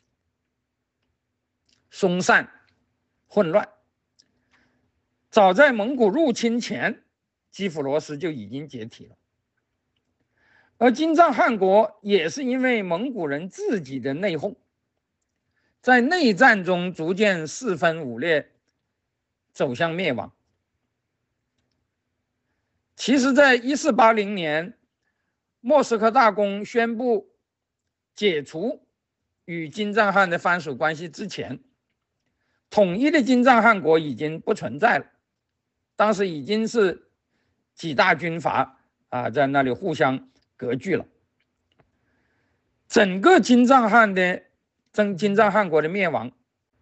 松散混乱。早在蒙古入侵前，基辅罗斯就已经解体了。而金帐汗国也是因为蒙古人自己的内讧，在内战中逐渐四分五裂，走向灭亡。其实在一四八零年，莫斯科大公宣布解除与金帐汗的藩属关系之前，统一的金帐汗国已经不存在了。当时已经是几大军阀啊，在那里互相割据了。整个金帐汗的真金帐汗国的灭亡，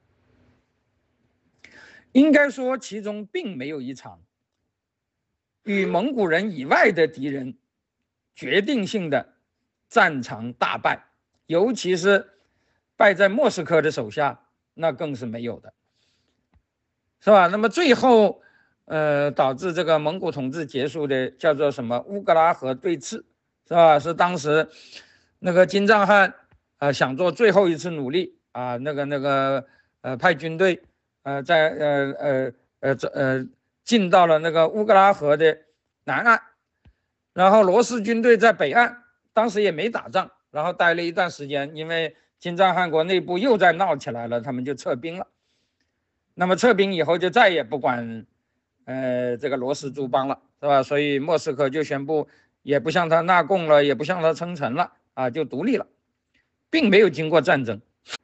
应该说其中并没有一场与蒙古人以外的敌人决定性的战场大败，尤其是败在莫斯科的手下，那更是没有的，是吧？那么最后，呃，导致这个蒙古统治结束的叫做什么乌格拉河对峙，是吧？是当时那个金帐汗呃想做最后一次努力啊，那个那个呃派军队呃在呃呃呃呃进到了那个乌格拉河的南岸，然后罗斯军队在北岸，当时也没打仗，然后待了一段时间，因为金帐汗国内部又在闹起来了，他们就撤兵了。那么撤兵以后就再也不管呃这个罗斯诸邦了，是吧？所以莫斯科就宣布也不向他纳贡了，也不向他称臣了啊，就独立了，并没有经过战争。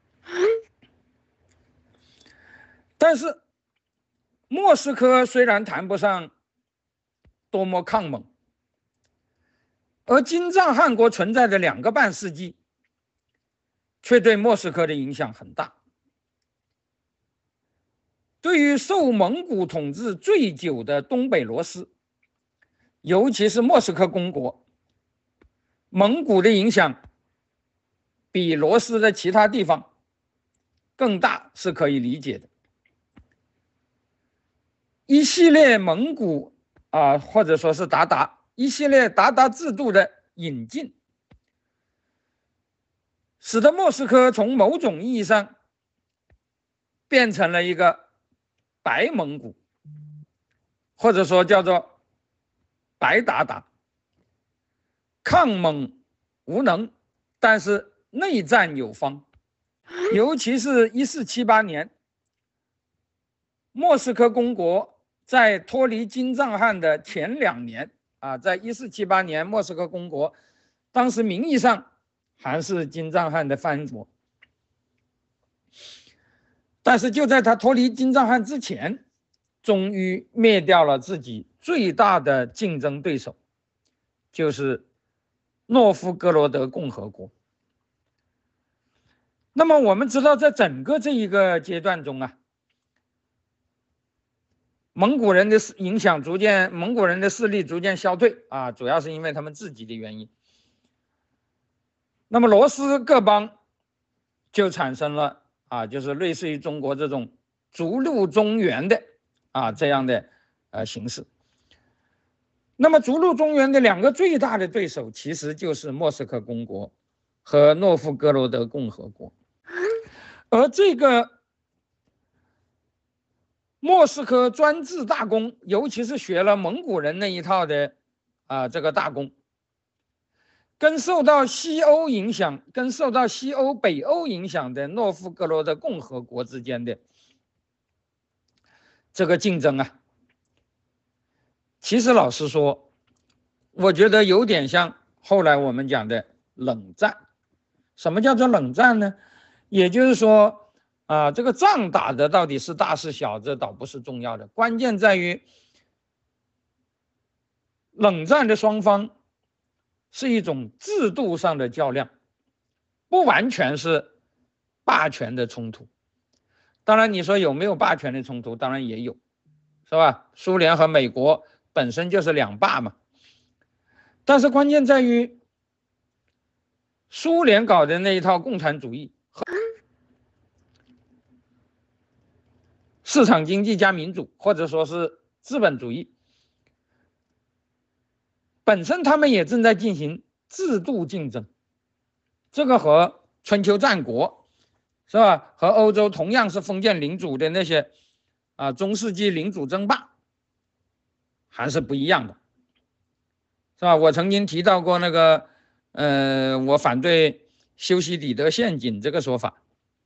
但是莫斯科虽然谈不上多么抗蒙，而金帐汗国存在的两个半世纪，却对莫斯科的影响很大。对于受蒙古统治最久的东北罗斯，尤其是莫斯科公国，蒙古的影响比罗斯的其他地方更大，是可以理解的。一系列蒙古啊，或者说是鞑靼一系列鞑靼制度的引进，使得莫斯科从某种意义上变成了一个白蒙古，或者说叫做白鞑靼，抗蒙无能，但是内战有方。尤其是一四七八年，莫斯科公国在脱离金帐汗的前两年啊，在一四七八年，莫斯科公国当时名义上还是金帐汗的藩国，但是就在他脱离金帐汗之前，终于灭掉了自己最大的竞争对手，就是诺夫哥罗德共和国。那么我们知道，在整个这一个阶段中啊，蒙古人的影响逐渐，蒙古人的势力逐渐消退啊，主要是因为他们自己的原因。那么罗斯各邦就产生了啊，就是类似于中国这种逐鹿中原的啊这样的呃形式。那么逐鹿中原的两个最大的对手，其实就是莫斯科公国和诺夫哥罗德共和国。而这个莫斯科专制大公，尤其是学了蒙古人那一套的啊这个大公，跟受到西欧影响、跟受到西欧北欧影响的诺夫哥罗德共和国之间的这个竞争啊，其实老实说，我觉得有点像后来我们讲的冷战。什么叫做冷战呢？也就是说啊，这个仗打的到底是大是小，这倒不是重要的，关键在于冷战的双方是一种制度上的较量，不完全是霸权的冲突。当然你说有没有霸权的冲突，当然也有，是吧？苏联和美国本身就是两霸嘛。但是关键在于苏联搞的那一套共产主义和市场经济加民主，或者说是资本主义，本身他们也正在进行制度竞争。这个和春秋战国是吧，和欧洲同样是封建领主的那些啊中世纪领主争霸还是不一样的，是吧？我曾经提到过那个呃我反对修昔底德陷阱这个说法。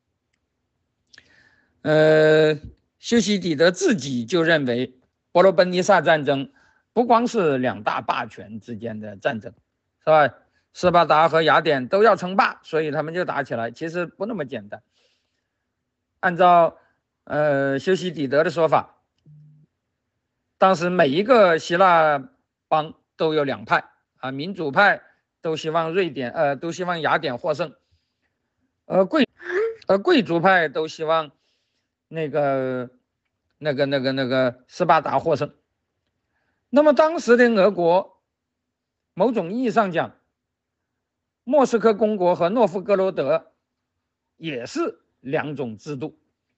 呃修昔底德自己就认为伯罗奔尼撒战争不光是两大霸权之间的战争，是吧？斯巴达和雅典都要称霸，所以他们就打起来，其实不那么简单。按照呃修昔底德的说法，当时每一个希腊邦都有两派啊，民主派都希望瑞典呃都希望雅典获胜，而贵而贵族派都希望那个那个那个那个斯巴达获胜。那么当时的俄国，某种意义上讲，莫斯科公国和诺夫哥罗德也是两种制度。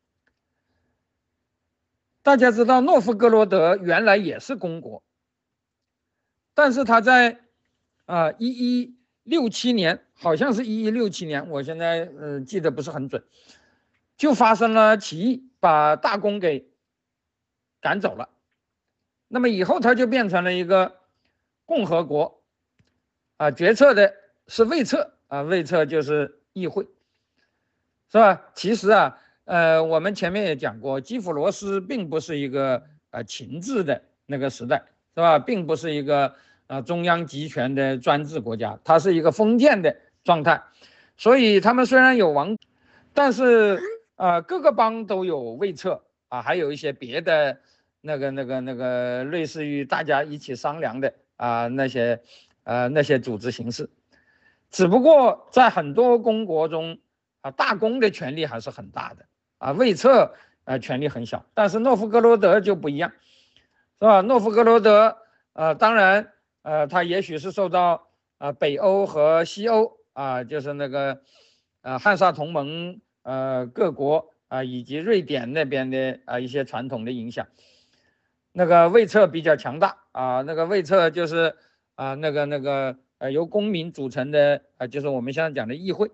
大家知道诺夫哥罗德原来也是公国，但是他在啊一一六七年，好像是一一六七年，我现在呃记得不是很准，就发生了起义，把大公给赶走了。那么以后他就变成了一个共和国啊，决策的是卫策啊，卫策就是议会，是吧？其实啊，呃，我们前面也讲过，基辅罗斯并不是一个呃秦制的那个时代，是吧？并不是一个呃中央集权的专制国家，它是一个封建的状态。所以他们虽然有王，但是呃各个邦都有卫策啊，还有一些别的那个那个那个类似于大家一起商量的啊那些呃那些组织形式。只不过在很多公国中啊，大公的权力还是很大的啊，卫策呃权力很小。但是诺夫哥罗德就不一样，是吧？诺夫哥罗德呃当然呃他也许是受到呃北欧和西欧啊，就是那个呃汉萨同盟呃各国啊以及瑞典那边的啊一些传统的影响，那个卫策比较强大啊，那个卫策就是啊那个那个呃由公民组成的啊，就是我们现在讲的议会，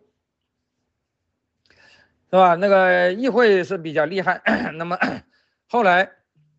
是吧？那个议会是比较厉害。那么后来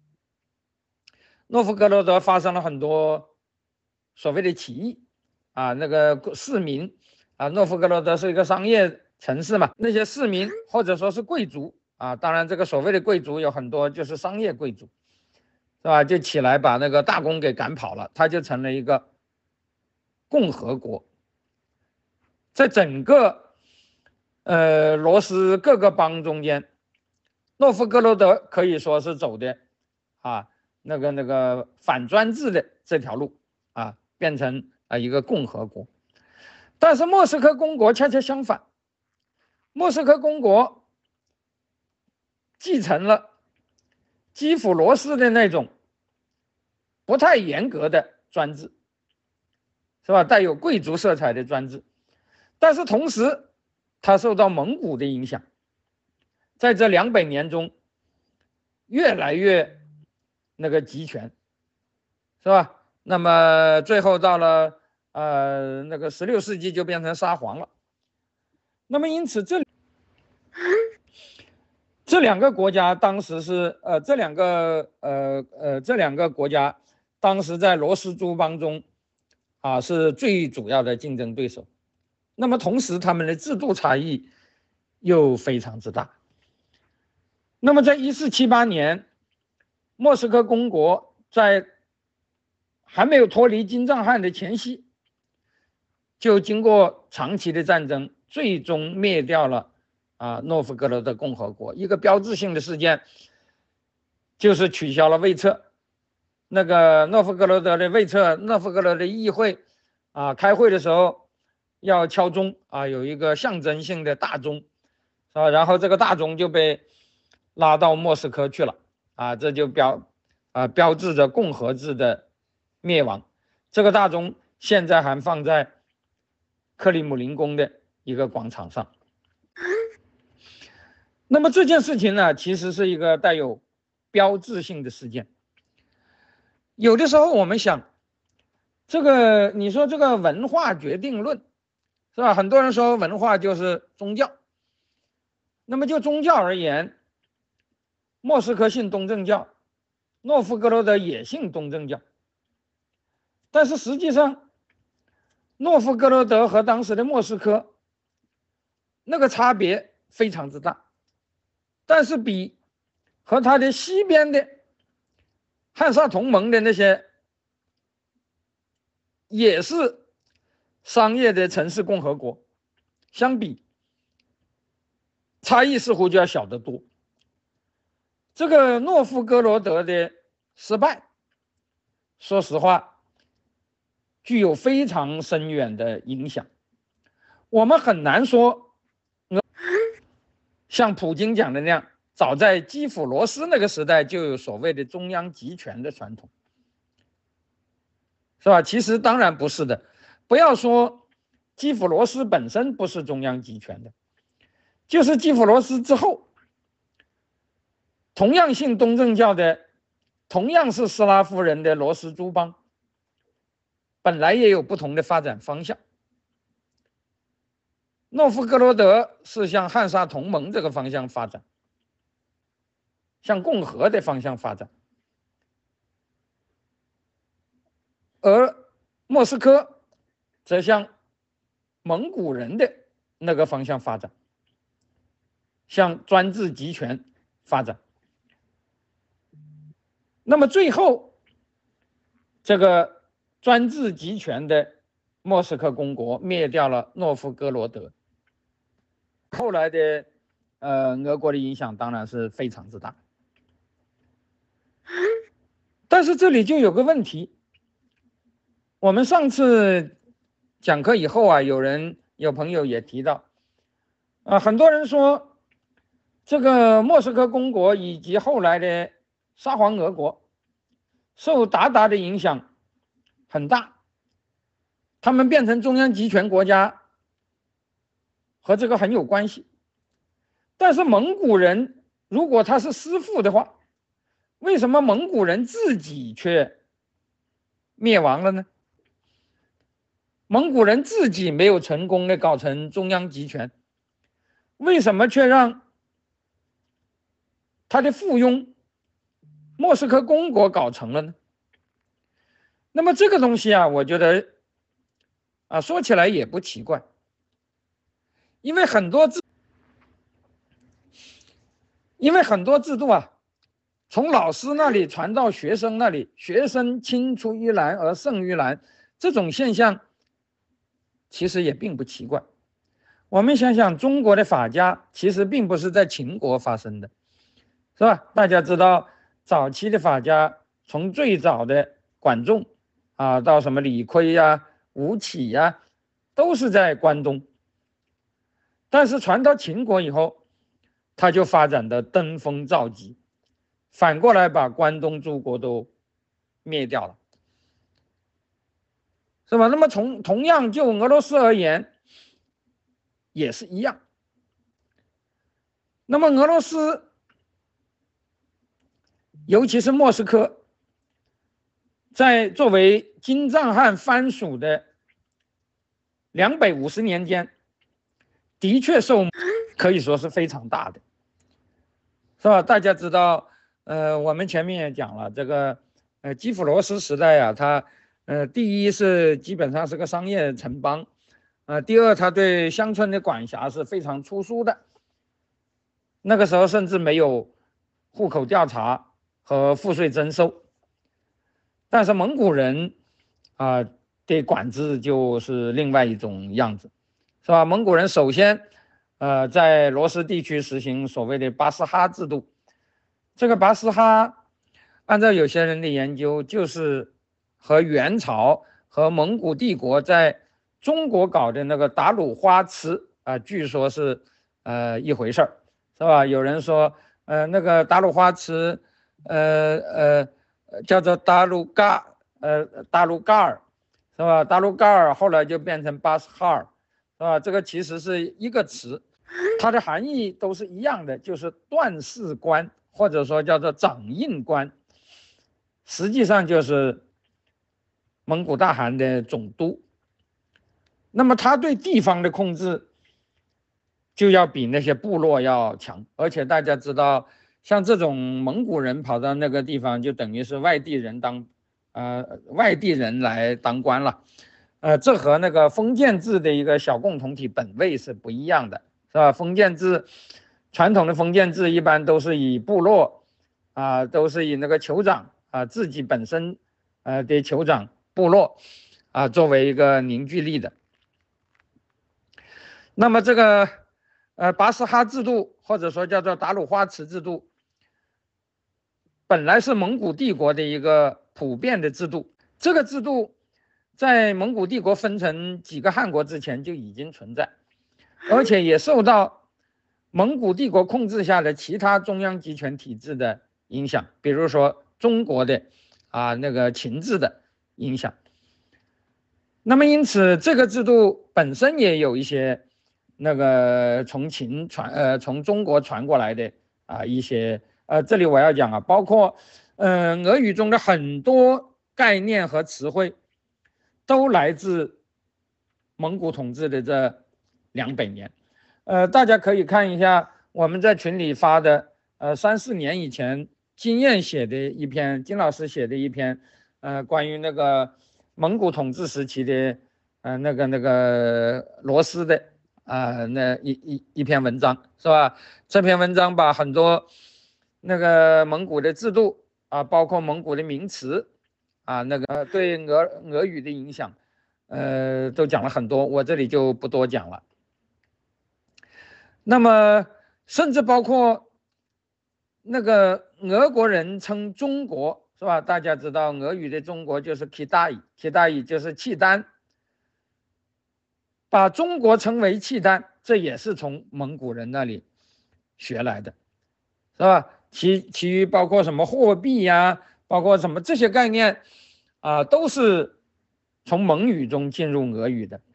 诺夫哥罗德发生了很多所谓的起义啊，那个市民啊，诺夫哥罗德是一个商业城市嘛，那些市民或者说是贵族啊，当然这个所谓的贵族有很多就是商业贵族，是吧？就起来把那个大公给赶跑了，他就成了一个共和国。在整个呃罗斯各个邦中间，诺夫哥罗德可以说是走的啊那个那个反专制的这条路啊，变成啊一个共和国。但是莫斯科公国恰恰相反，莫斯科公国继承了基辅罗斯的那种不太严格的专制，是吧？带有贵族色彩的专制，但是同时它受到蒙古的影响，在这两百年中越来越那个集权，是吧？那么最后到了呃那个十六世纪就变成沙皇了。那么因此这这两个国家当时是呃这两个呃呃这两个国家当时在罗斯诸邦中啊是最主要的竞争对手。那么同时他们的制度差异又非常之大。那么在一四七八年莫斯科公国在还没有脱离金帐汗的前夕，就经过长期的战争，最终灭掉了啊诺夫哥罗德共和国。一个标志性的事件就是取消了卫册。那个诺夫哥罗德的卫册，诺夫哥罗德议会啊开会的时候要敲钟啊，有一个象征性的大钟啊，然后这个大钟就被拉到莫斯科去了啊，这就标啊标志着共和制的灭亡。这个大钟现在还放在克里姆林宫的一个广场上。那么这件事情呢，其实是一个带有标志性的事件。有的时候我们想，这个你说这个文化决定论是吧？很多人说文化就是宗教。那么就宗教而言，莫斯科信东正教，诺夫哥罗德也信东正教。但是实际上，诺夫哥罗德和当时的莫斯科那个差别非常之大，但是比和它的西边的汉萨同盟的那些也是商业的城市共和国相比，差异似乎就要小得多。这个诺夫哥罗德的失败，说实话具有非常深远的影响。我们很难说像普京讲的那样，早在基辅罗斯那个时代就有所谓的中央集权的传统，是吧？其实当然不是的。不要说基辅罗斯本身不是中央集权的，就是基辅罗斯之后，同样信东正教的，同样是斯拉夫人的罗斯诸邦，本来也有不同的发展方向。诺夫哥罗德是向汉萨同盟这个方向发展，向共和的方向发展，而莫斯科则向蒙古人的那个方向发展，向专制集权发展。那么最后，这个专制集权的莫斯科公国灭掉了诺夫哥罗德，后来的呃俄国的影响当然是非常之大。但是这里就有个问题，我们上次讲课以后啊，有人有朋友也提到，啊、呃，很多人说这个莫斯科公国以及后来的沙皇俄国受鞑靼的影响很大，他们变成中央集权国家和这个很有关系。但是蒙古人如果他是师父的话，为什么蒙古人自己却灭亡了呢？蒙古人自己没有成功的搞成中央集权，为什么却让他的附庸莫斯科公国搞成了呢？那么这个东西啊，我觉得啊，说起来也不奇怪，因为很多制，因为很多制度啊，从老师那里传到学生那里，学生青出于蓝而胜于蓝，这种现象其实也并不奇怪。我们想想，中国的法家其实并不是在秦国发生的，是吧？大家知道，早期的法家从最早的管仲啊，到什么李悝呀、吴起呀，都是在关东。但是传到秦国以后，他就发展的登峰造极，反过来把关东诸国都灭掉了，是吧？那么从同样就俄罗斯而言，也是一样。那么俄罗斯，尤其是莫斯科，在作为金帐汗藩属的两百五十年间，的确受可以说是非常大的，是吧？大家知道，呃，我们前面也讲了，这个呃基辅罗斯时代啊，它呃第一是基本上是个商业城邦，呃，第二它对乡村的管辖是非常粗疏的，那个时候甚至没有户口调查和赋税征收。但是蒙古人啊的管制就是另外一种样子，是吧？蒙古人首先呃在罗斯地区实行所谓的巴斯哈制度。这个巴斯哈按照有些人的研究，就是和元朝和蒙古帝国在中国搞的那个达鲁花池啊、呃，据说是呃一回事儿，是吧？有人说，呃，那个达鲁花池，呃呃，叫做达鲁嘎，呃，达鲁嘎尔，是吧？达鲁嘎尔后来就变成巴斯哈尔，是吧？这个其实是一个词，它的含义都是一样的，就是段氏官，或者说叫做掌印官，实际上就是蒙古大汗的总督。那么他对地方的控制就要比那些部落要强，而且大家知道，像这种蒙古人跑到那个地方，就等于是外地人当，呃，外地人来当官了，呃，这和那个封建制的一个小共同体本位是不一样的，是吧？封建制，传统的封建制一般都是以部落，啊、呃，都是以那个酋长啊、呃、自己本身，呃的酋长部落，啊、呃、作为一个凝聚力的。那么这个呃巴斯哈制度，或者说叫做达鲁花池制度，本来是蒙古帝国的一个普遍的制度。这个制度在蒙古帝国分成几个汗国之前就已经存在，而且也受到蒙古帝国控制下的其他中央集权体制的影响，比如说中国的啊那个秦制的影响。那么因此这个制度本身也有一些那个从秦传呃从中国传过来的啊一些呃这里我要讲啊，包括嗯、呃、俄语中的很多概念和词汇都来自蒙古统治的这两百年。呃大家可以看一下我们在群里发的呃三四年以前金燕写的一篇，金老师写的一篇呃关于那个蒙古统治时期的呃那个那个罗斯的啊、呃、那一一一篇文章，是吧？这篇文章把很多那个蒙古的制度啊，包括蒙古的名词啊，那个对俄俄语的影响，呃，都讲了很多，我这里就不多讲了。那么甚至包括那个俄国人称中国，是吧？大家知道俄语的中国就是 Kidai，Kidai 就是契丹，把中国称为契丹，这也是从蒙古人那里学来的，是吧？其其余包括什么货币呀，包括什么这些概念啊，都是从蒙语中进入俄语的。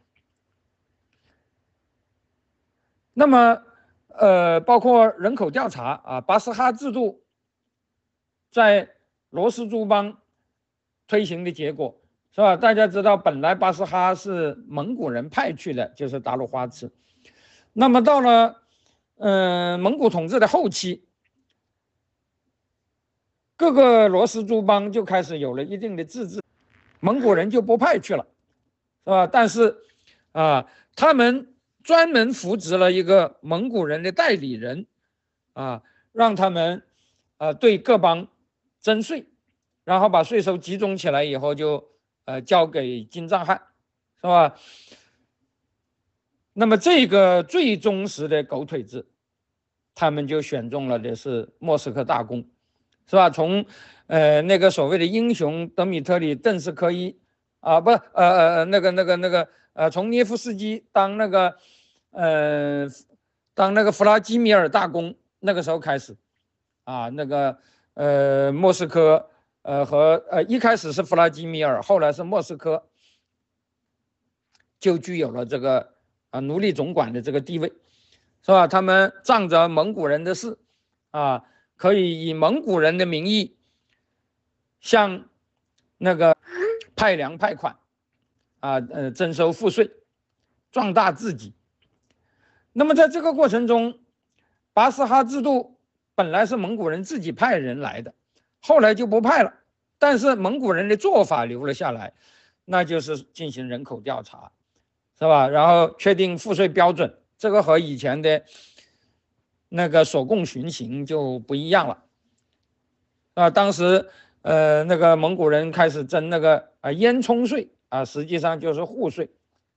那么呃，包括人口调查啊，巴斯哈制度在罗斯诸邦推行的结果，是吧？大家知道，本来巴斯哈是蒙古人派去的，就是达鲁花池。那么到了嗯、呃、蒙古统治的后期，各个罗斯诸邦就开始有了一定的自治，蒙古人就不派去了，是吧？但是啊，他们专门扶植了一个蒙古人的代理人，啊，让他们啊对各邦征税，然后把税收集中起来以后就呃交给金帐汗，是吧？那么这个最忠实的狗腿子，他们就选中了的是莫斯科大公，是吧？从呃那个所谓的英雄德米特里邓斯科伊啊，不呃呃那个那个那个呃从涅夫斯基当那个呃当那个弗拉基米尔大公那个时候开始啊，那个呃莫斯科呃和呃一开始是弗拉基米尔，后来是莫斯科，就具有了这个啊奴隶总管的这个地位，是吧？他们仗着蒙古人的事啊，可以以蒙古人的名义向那个派粮派款啊，呃征收赋税，壮大自己。那么在这个过程中，巴斯哈制度本来是蒙古人自己派人来的，后来就不派了，但是蒙古人的做法留了下来，那就是进行人口调查，是吧？然后确定赋税标准，这个和以前的那个所供巡行就不一样了。 啊，当时呃那个蒙古人开始征那个啊烟囱税啊，实际上就是户税，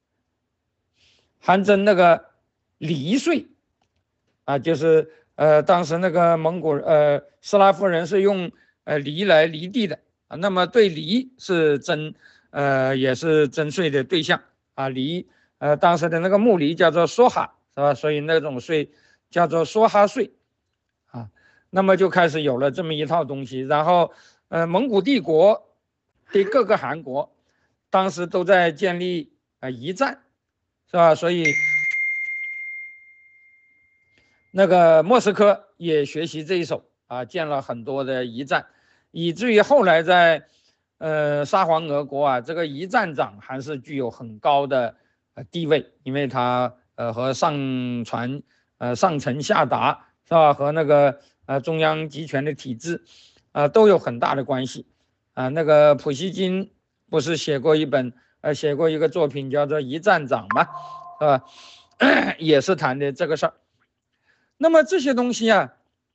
还征那个犁税啊，就是呃当时那个蒙古呃斯拉夫人是用呃犁来犁地的啊，那么对犁是征呃也是征税的对象啊，犁呃当时的那个木犁叫做梭哈是吧？所以那种税叫做梭哈税啊，那么就开始有了这么一套东西，然后呃蒙古帝国的各个汗国当时都在建立啊驿站是吧？所以那个莫斯科也学习这一手啊，建了很多的驿站，以至于后来在呃沙皇俄国啊，这个驿站长还是具有很高的呃地位，因为他呃和上传呃上承下达是吧，和那个呃中央集权的体制啊、呃、都有很大的关系啊。那个普希金不是写过一本呃写过一个作品叫做《驿站长》嘛，是吧？也是谈的这个事儿。那么这些东西啊，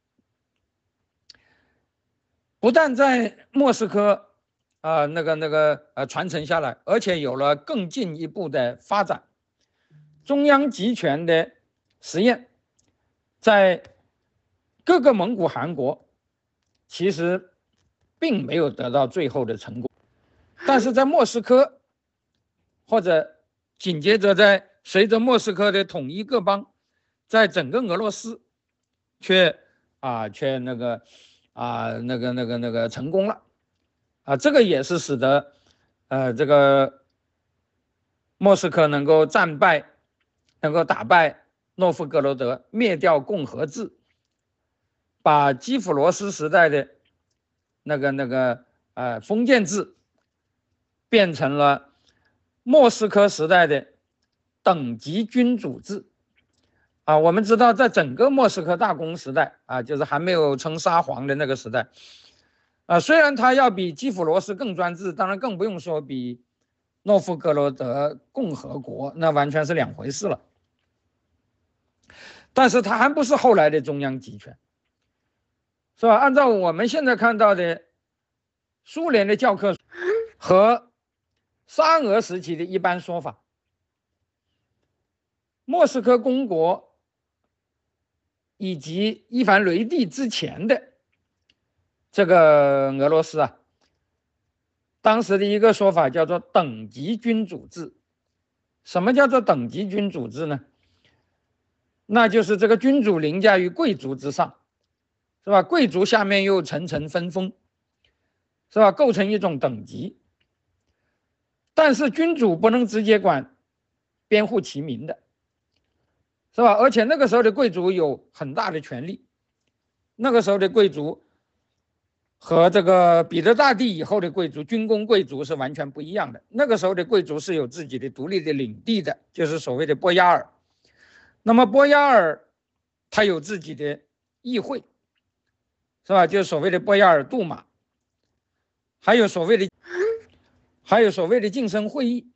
不但在莫斯科啊、呃、那个那个呃传承下来，而且有了更进一步的发展。中央集权的实验，在各个蒙古汗国其实并没有得到最后的成果，但是在莫斯科或者紧接着在随着莫斯科的统一各邦，在整个俄罗斯却啊却那个啊那个那个那个成功了啊，这个也是使得呃这个莫斯科能够战败，能够打败诺夫哥罗德，灭掉共和制，把基辅罗斯时代的那个那个呃封建制变成了莫斯科时代的等级君主制啊。我们知道，在整个莫斯科大公时代啊，就是还没有称沙皇的那个时代啊，虽然他要比基辅罗斯更专制，当然更不用说比诺夫哥罗德共和国，那完全是两回事了。但是它还不是后来的中央集权，是吧？按照我们现在看到的苏联的教科书和沙俄时期的一般说法，莫斯科公国以及伊凡雷帝之前的这个俄罗斯啊，当时的一个说法叫做等级君主制。什么叫做等级君主制呢？那就是这个君主凌驾于贵族之上，是吧？贵族下面又层层分封，是吧？构成一种等级。但是君主不能直接管编户齐民的，是吧？而且那个时候的贵族有很大的权力，那个时候的贵族和这个彼得大帝以后的贵族，军功贵族是完全不一样的。那个时候的贵族是有自己的独立的领地的，就是所谓的波亚尔。那么波亚尔他有自己的议会，是吧？就是所谓的波亚尔杜马，还有所谓的还有所谓的晋升会议，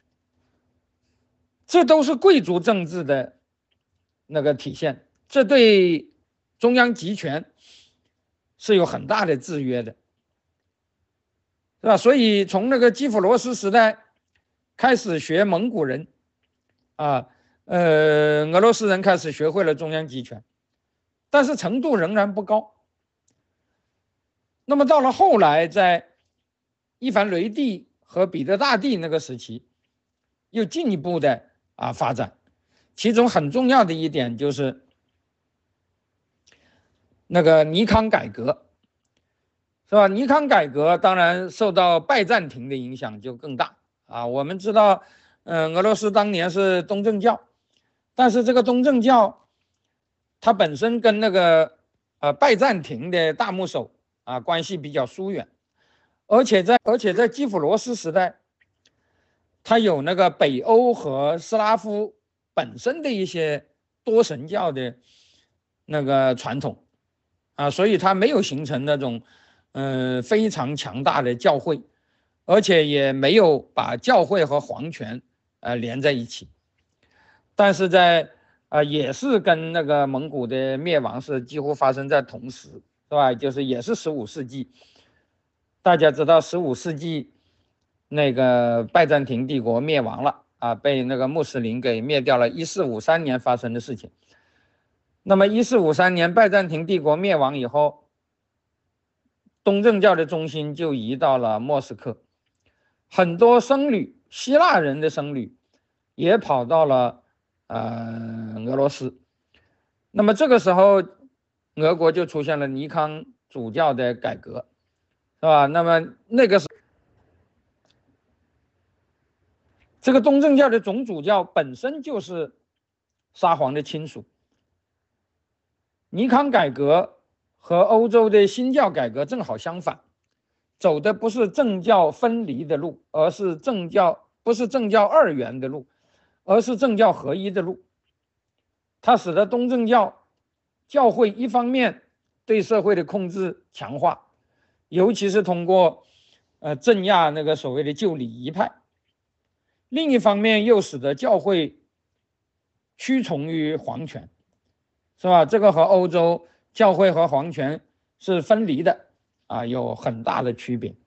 这都是贵族政治的那个体现，这对中央集权是有很大的制约的，是吧？所以从那个基辅罗斯时代开始学蒙古人啊，呃，俄罗斯人开始学会了中央集权，但是程度仍然不高。那么到了后来，在伊凡雷帝和彼得大帝那个时期，又进一步的啊发展，其中很重要的一点就是那个尼康改革，是吧？尼康改革当然受到拜占庭的影响就更大啊。我们知道，嗯、呃，俄罗斯当年是东正教，但是这个东正教它本身跟那个呃拜占庭的大牧首啊关系比较疏远，而且在而且在基辅罗斯时代，它有那个北欧和斯拉夫本身的一些多神教的那个传统啊，所以它没有形成那种呃非常强大的教会，而且也没有把教会和皇权呃连在一起。但是在啊、呃、也是跟那个蒙古的灭亡是几乎发生在同时是吧？就是也是十五世纪，大家知道十五世纪那个拜占庭帝国灭亡了啊，被那个穆斯林给灭掉了，一四五三年发生的事情。那么一四五三年拜占庭帝国灭亡以后，东正教的中心就移到了莫斯科，很多僧侣，希腊人的僧侣也跑到了呃俄罗斯。那么这个时候，俄国就出现了尼康主教的改革，是吧？那么那个时候，这个东正教的总主教本身就是沙皇的亲属。尼康改革和欧洲的新教改革正好相反，走的不是政教分离的路，而是政教不是政教二元的路，而是政教合一的路。它使得东正教教会一方面对社会的控制强化，尤其是通过呃镇压那个所谓的旧礼仪派，另一方面又使得教会屈从于皇权，是吧？这个和欧洲教会和皇权是分离的啊，有很大的区别。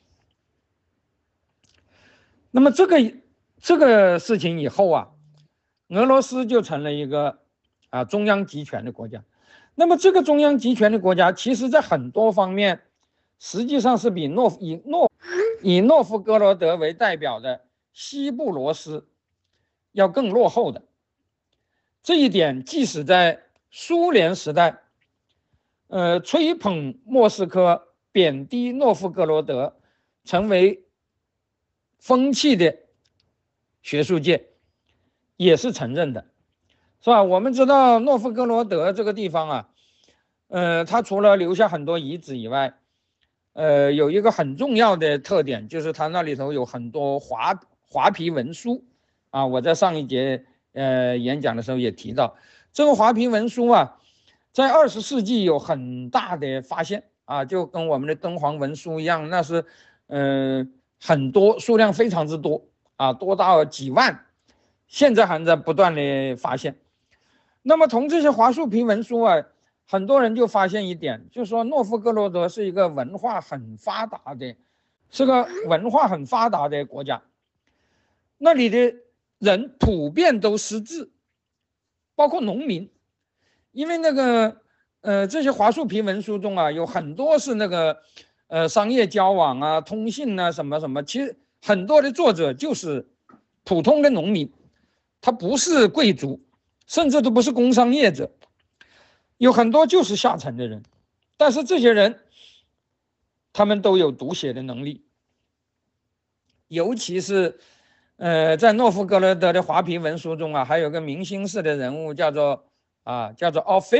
那么这个这个事情以后啊，俄罗斯就成了一个啊中央集权的国家。那么这个中央集权的国家，其实在很多方面，实际上是比诺以诺以诺夫哥罗德为代表的西部罗斯要更落后的。这一点，即使在苏联时代，呃，吹捧莫斯科、贬低诺夫哥罗德成为风气的学术界也是承认的，是吧？我们知道诺夫哥罗德这个地方啊，呃，它除了留下很多遗址以外，呃，有一个很重要的特点，就是它那里头有很多华华皮文书啊。我在上一节呃演讲的时候也提到，这个华皮文书啊，在二十世纪有很大的发现啊，就跟我们的敦煌文书一样，那是呃很多，数量非常之多啊，多到几万，现在还在不断的发现。那么从这些华树皮文书啊，很多人就发现一点，就是说诺夫哥罗德是一个文化很发达的，是个文化很发达的国家，那里的人普遍都识字，包括农民，因为那个呃这些华树皮文书中啊，有很多是那个呃商业交往啊、通信啊什么什么，其实很多的作者就是普通的农民，他不是贵族，甚至都不是工商业者，有很多就是下层的人，但是这些人他们都有读写的能力，尤其是呃在诺夫哥罗德的华皮文书中啊，还有个明星式的人物叫做啊叫做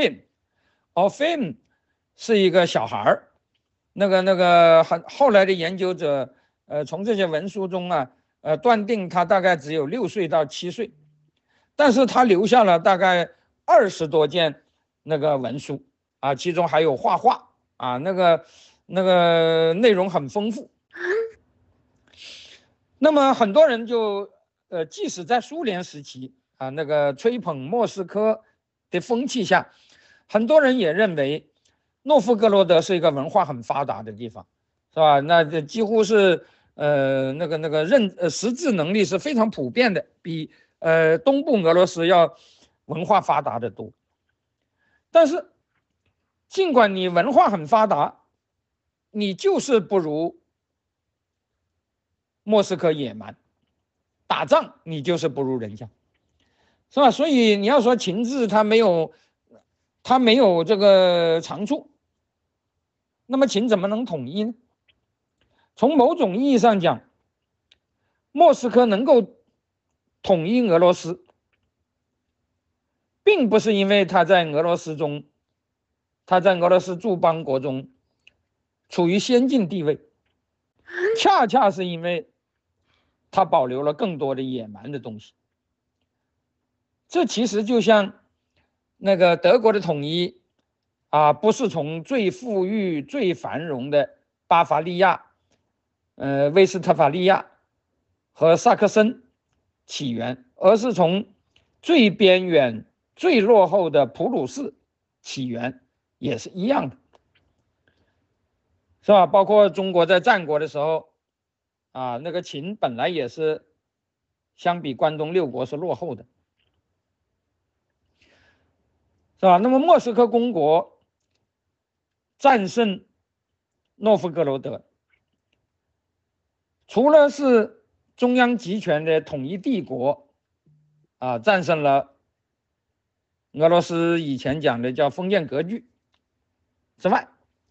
Orpheum，Orpheum 是一个小孩儿，那个那个很后来的研究者呃从这些文书中啊呃断定他大概只有六岁到七岁，但是他留下了大概二十多件那个文书啊，其中还有画画啊，那个那个内容很丰富。那么很多人就呃，即使在苏联时期啊，那个吹捧莫斯科的风气下，很多人也认为诺夫哥罗德是一个文化很发达的地方，是吧？那这几乎是呃那个那个认呃识字能力是非常普遍的，比呃东部俄罗斯要文化发达的多。但是尽管你文化很发达，你就是不如莫斯科野蛮，打仗你就是不如人家，是吧？所以你要说秦制它没有它没有这个长处，那么秦怎么能统一呢？从某种意义上讲，莫斯科能够统一俄罗斯，并不是因为他在俄罗斯中，他在俄罗斯诸邦国中处于先进地位，恰恰是因为他保留了更多的野蛮的东西。这其实就像那个德国的统一啊，不是从最富裕、最繁荣的巴伐利亚、呃威斯特法利亚和萨克森起源，而是从最边远、最落后的普鲁士起源，也是一样的。 是吧？包括中国在战国的时候，啊，那个秦本来也是相比关东六国是落后的，是吧？那么莫斯科公国战胜诺夫哥罗德，除了是中央集权的统一帝国啊战胜了俄罗斯以前讲的叫封建割据之外，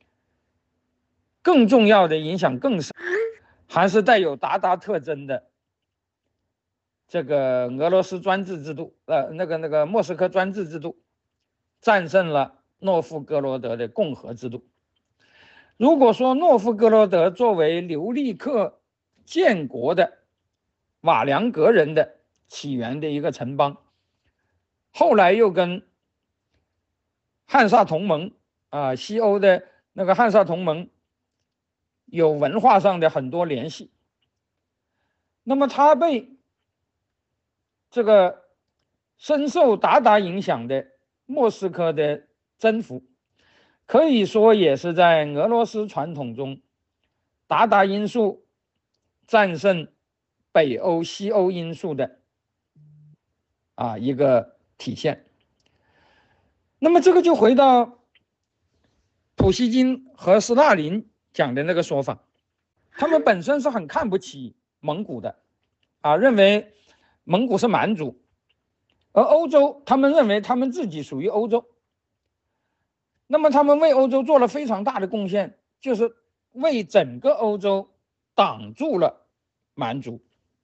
更重要的影响更深，还是带有鞑靼特征的这个俄罗斯专制制度，呃，那个那个莫斯科专制制度战胜了诺夫哥罗德的共和制度。如果说诺夫哥罗德作为留利克建国的瓦良格人的起源的一个城邦，后来又跟汉萨同盟啊，西欧的那个汉萨同盟有文化上的很多联系，那么他被这个深受鞑靼影响的莫斯科的征服，可以说也是在俄罗斯传统中鞑靼因素战胜北欧西欧因素的啊一个体现。那么这个就回到普希金和斯大林讲的那个说法，他们本身是很看不起蒙古的啊，认为蒙古是蛮族，而欧洲他们认为他们自己属于欧洲，那么他们为欧洲做了非常大的贡献，就是为整个欧洲挡住了蛮族。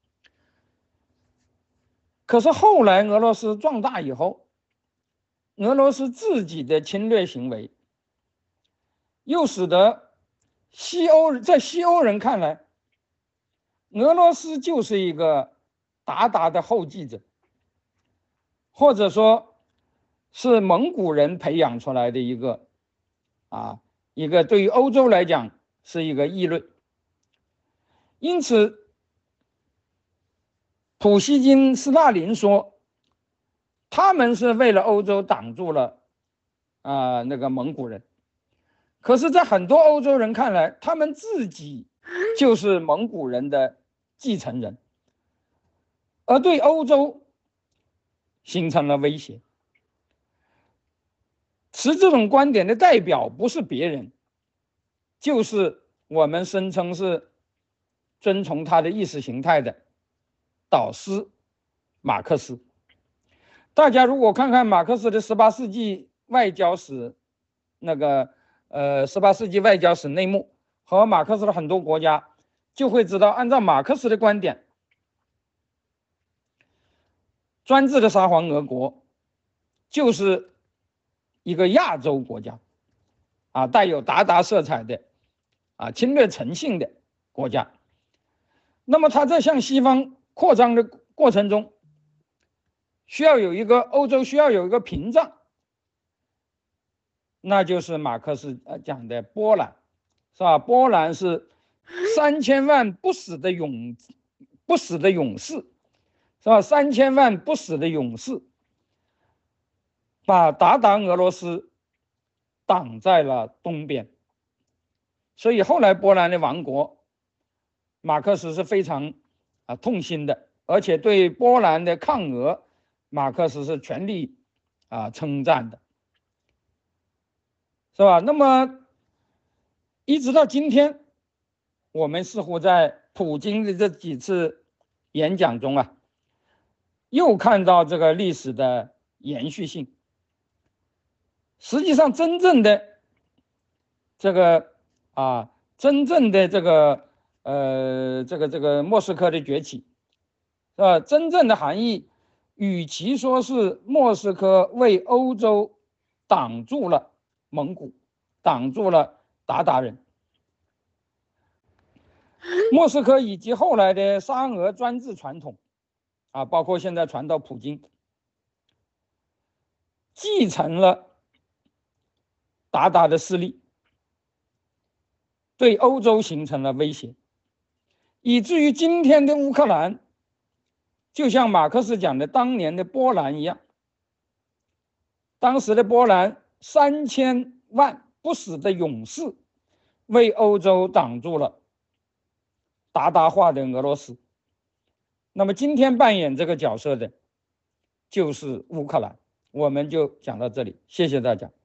可是后来俄罗斯壮大以后，俄罗斯自己的侵略行为又使得西欧在西欧人看来，俄罗斯就是一个鞑靼的后继者，或者说是蒙古人培养出来的一个啊一个对于欧洲来讲是一个议论。因此普希金、斯大林说他们是为了欧洲挡住了啊、呃、那个蒙古人，可是在很多欧洲人看来，他们自己就是蒙古人的继承人，而对欧洲形成了威胁。持这种观点的代表不是别人，就是我们声称是遵从他的意识形态的导师马克思。大家如果看看马克思的十八世纪外交史，那个呃十八世纪外交史内幕和马克思的很多国家，就会知道，按照马克思的观点，专制的沙皇俄国就是一个亚洲国家啊，带有鞑靼色彩的啊侵略诚信的国家。那么他在向西方扩张的过程中，需要有一个欧洲需要有一个屏障，那就是马克思讲的波兰，是吧？波兰是三千万不死的勇不死的勇士，是吧？三千万不死的勇士把鞑靼俄罗斯挡在了东边，所以后来波兰的亡国，马克思是非常啊痛心的，而且对波兰的抗俄，马克思是全力啊称赞的，是吧？那么一直到今天，我们似乎在普京的这几次演讲中啊，又看到这个历史的延续性。实际上，真正的这个啊，真正的这个呃，这个这个莫斯科的崛起，是吧？真正的含义，与其说是莫斯科为欧洲挡住了蒙古，挡住了鞑靼人，莫斯科以及后来的沙俄专制传统，啊，包括现在传到普京，继承了鞑靼的势力，对欧洲形成了威胁，以至于今天的乌克兰，就像马克思讲的当年的波兰一样，当时的波兰三千万不死的勇士， 为欧洲挡住了鞑靼化的俄罗斯。那么今天扮演这个角色的就是乌克兰。我们就讲到这里，谢谢大家。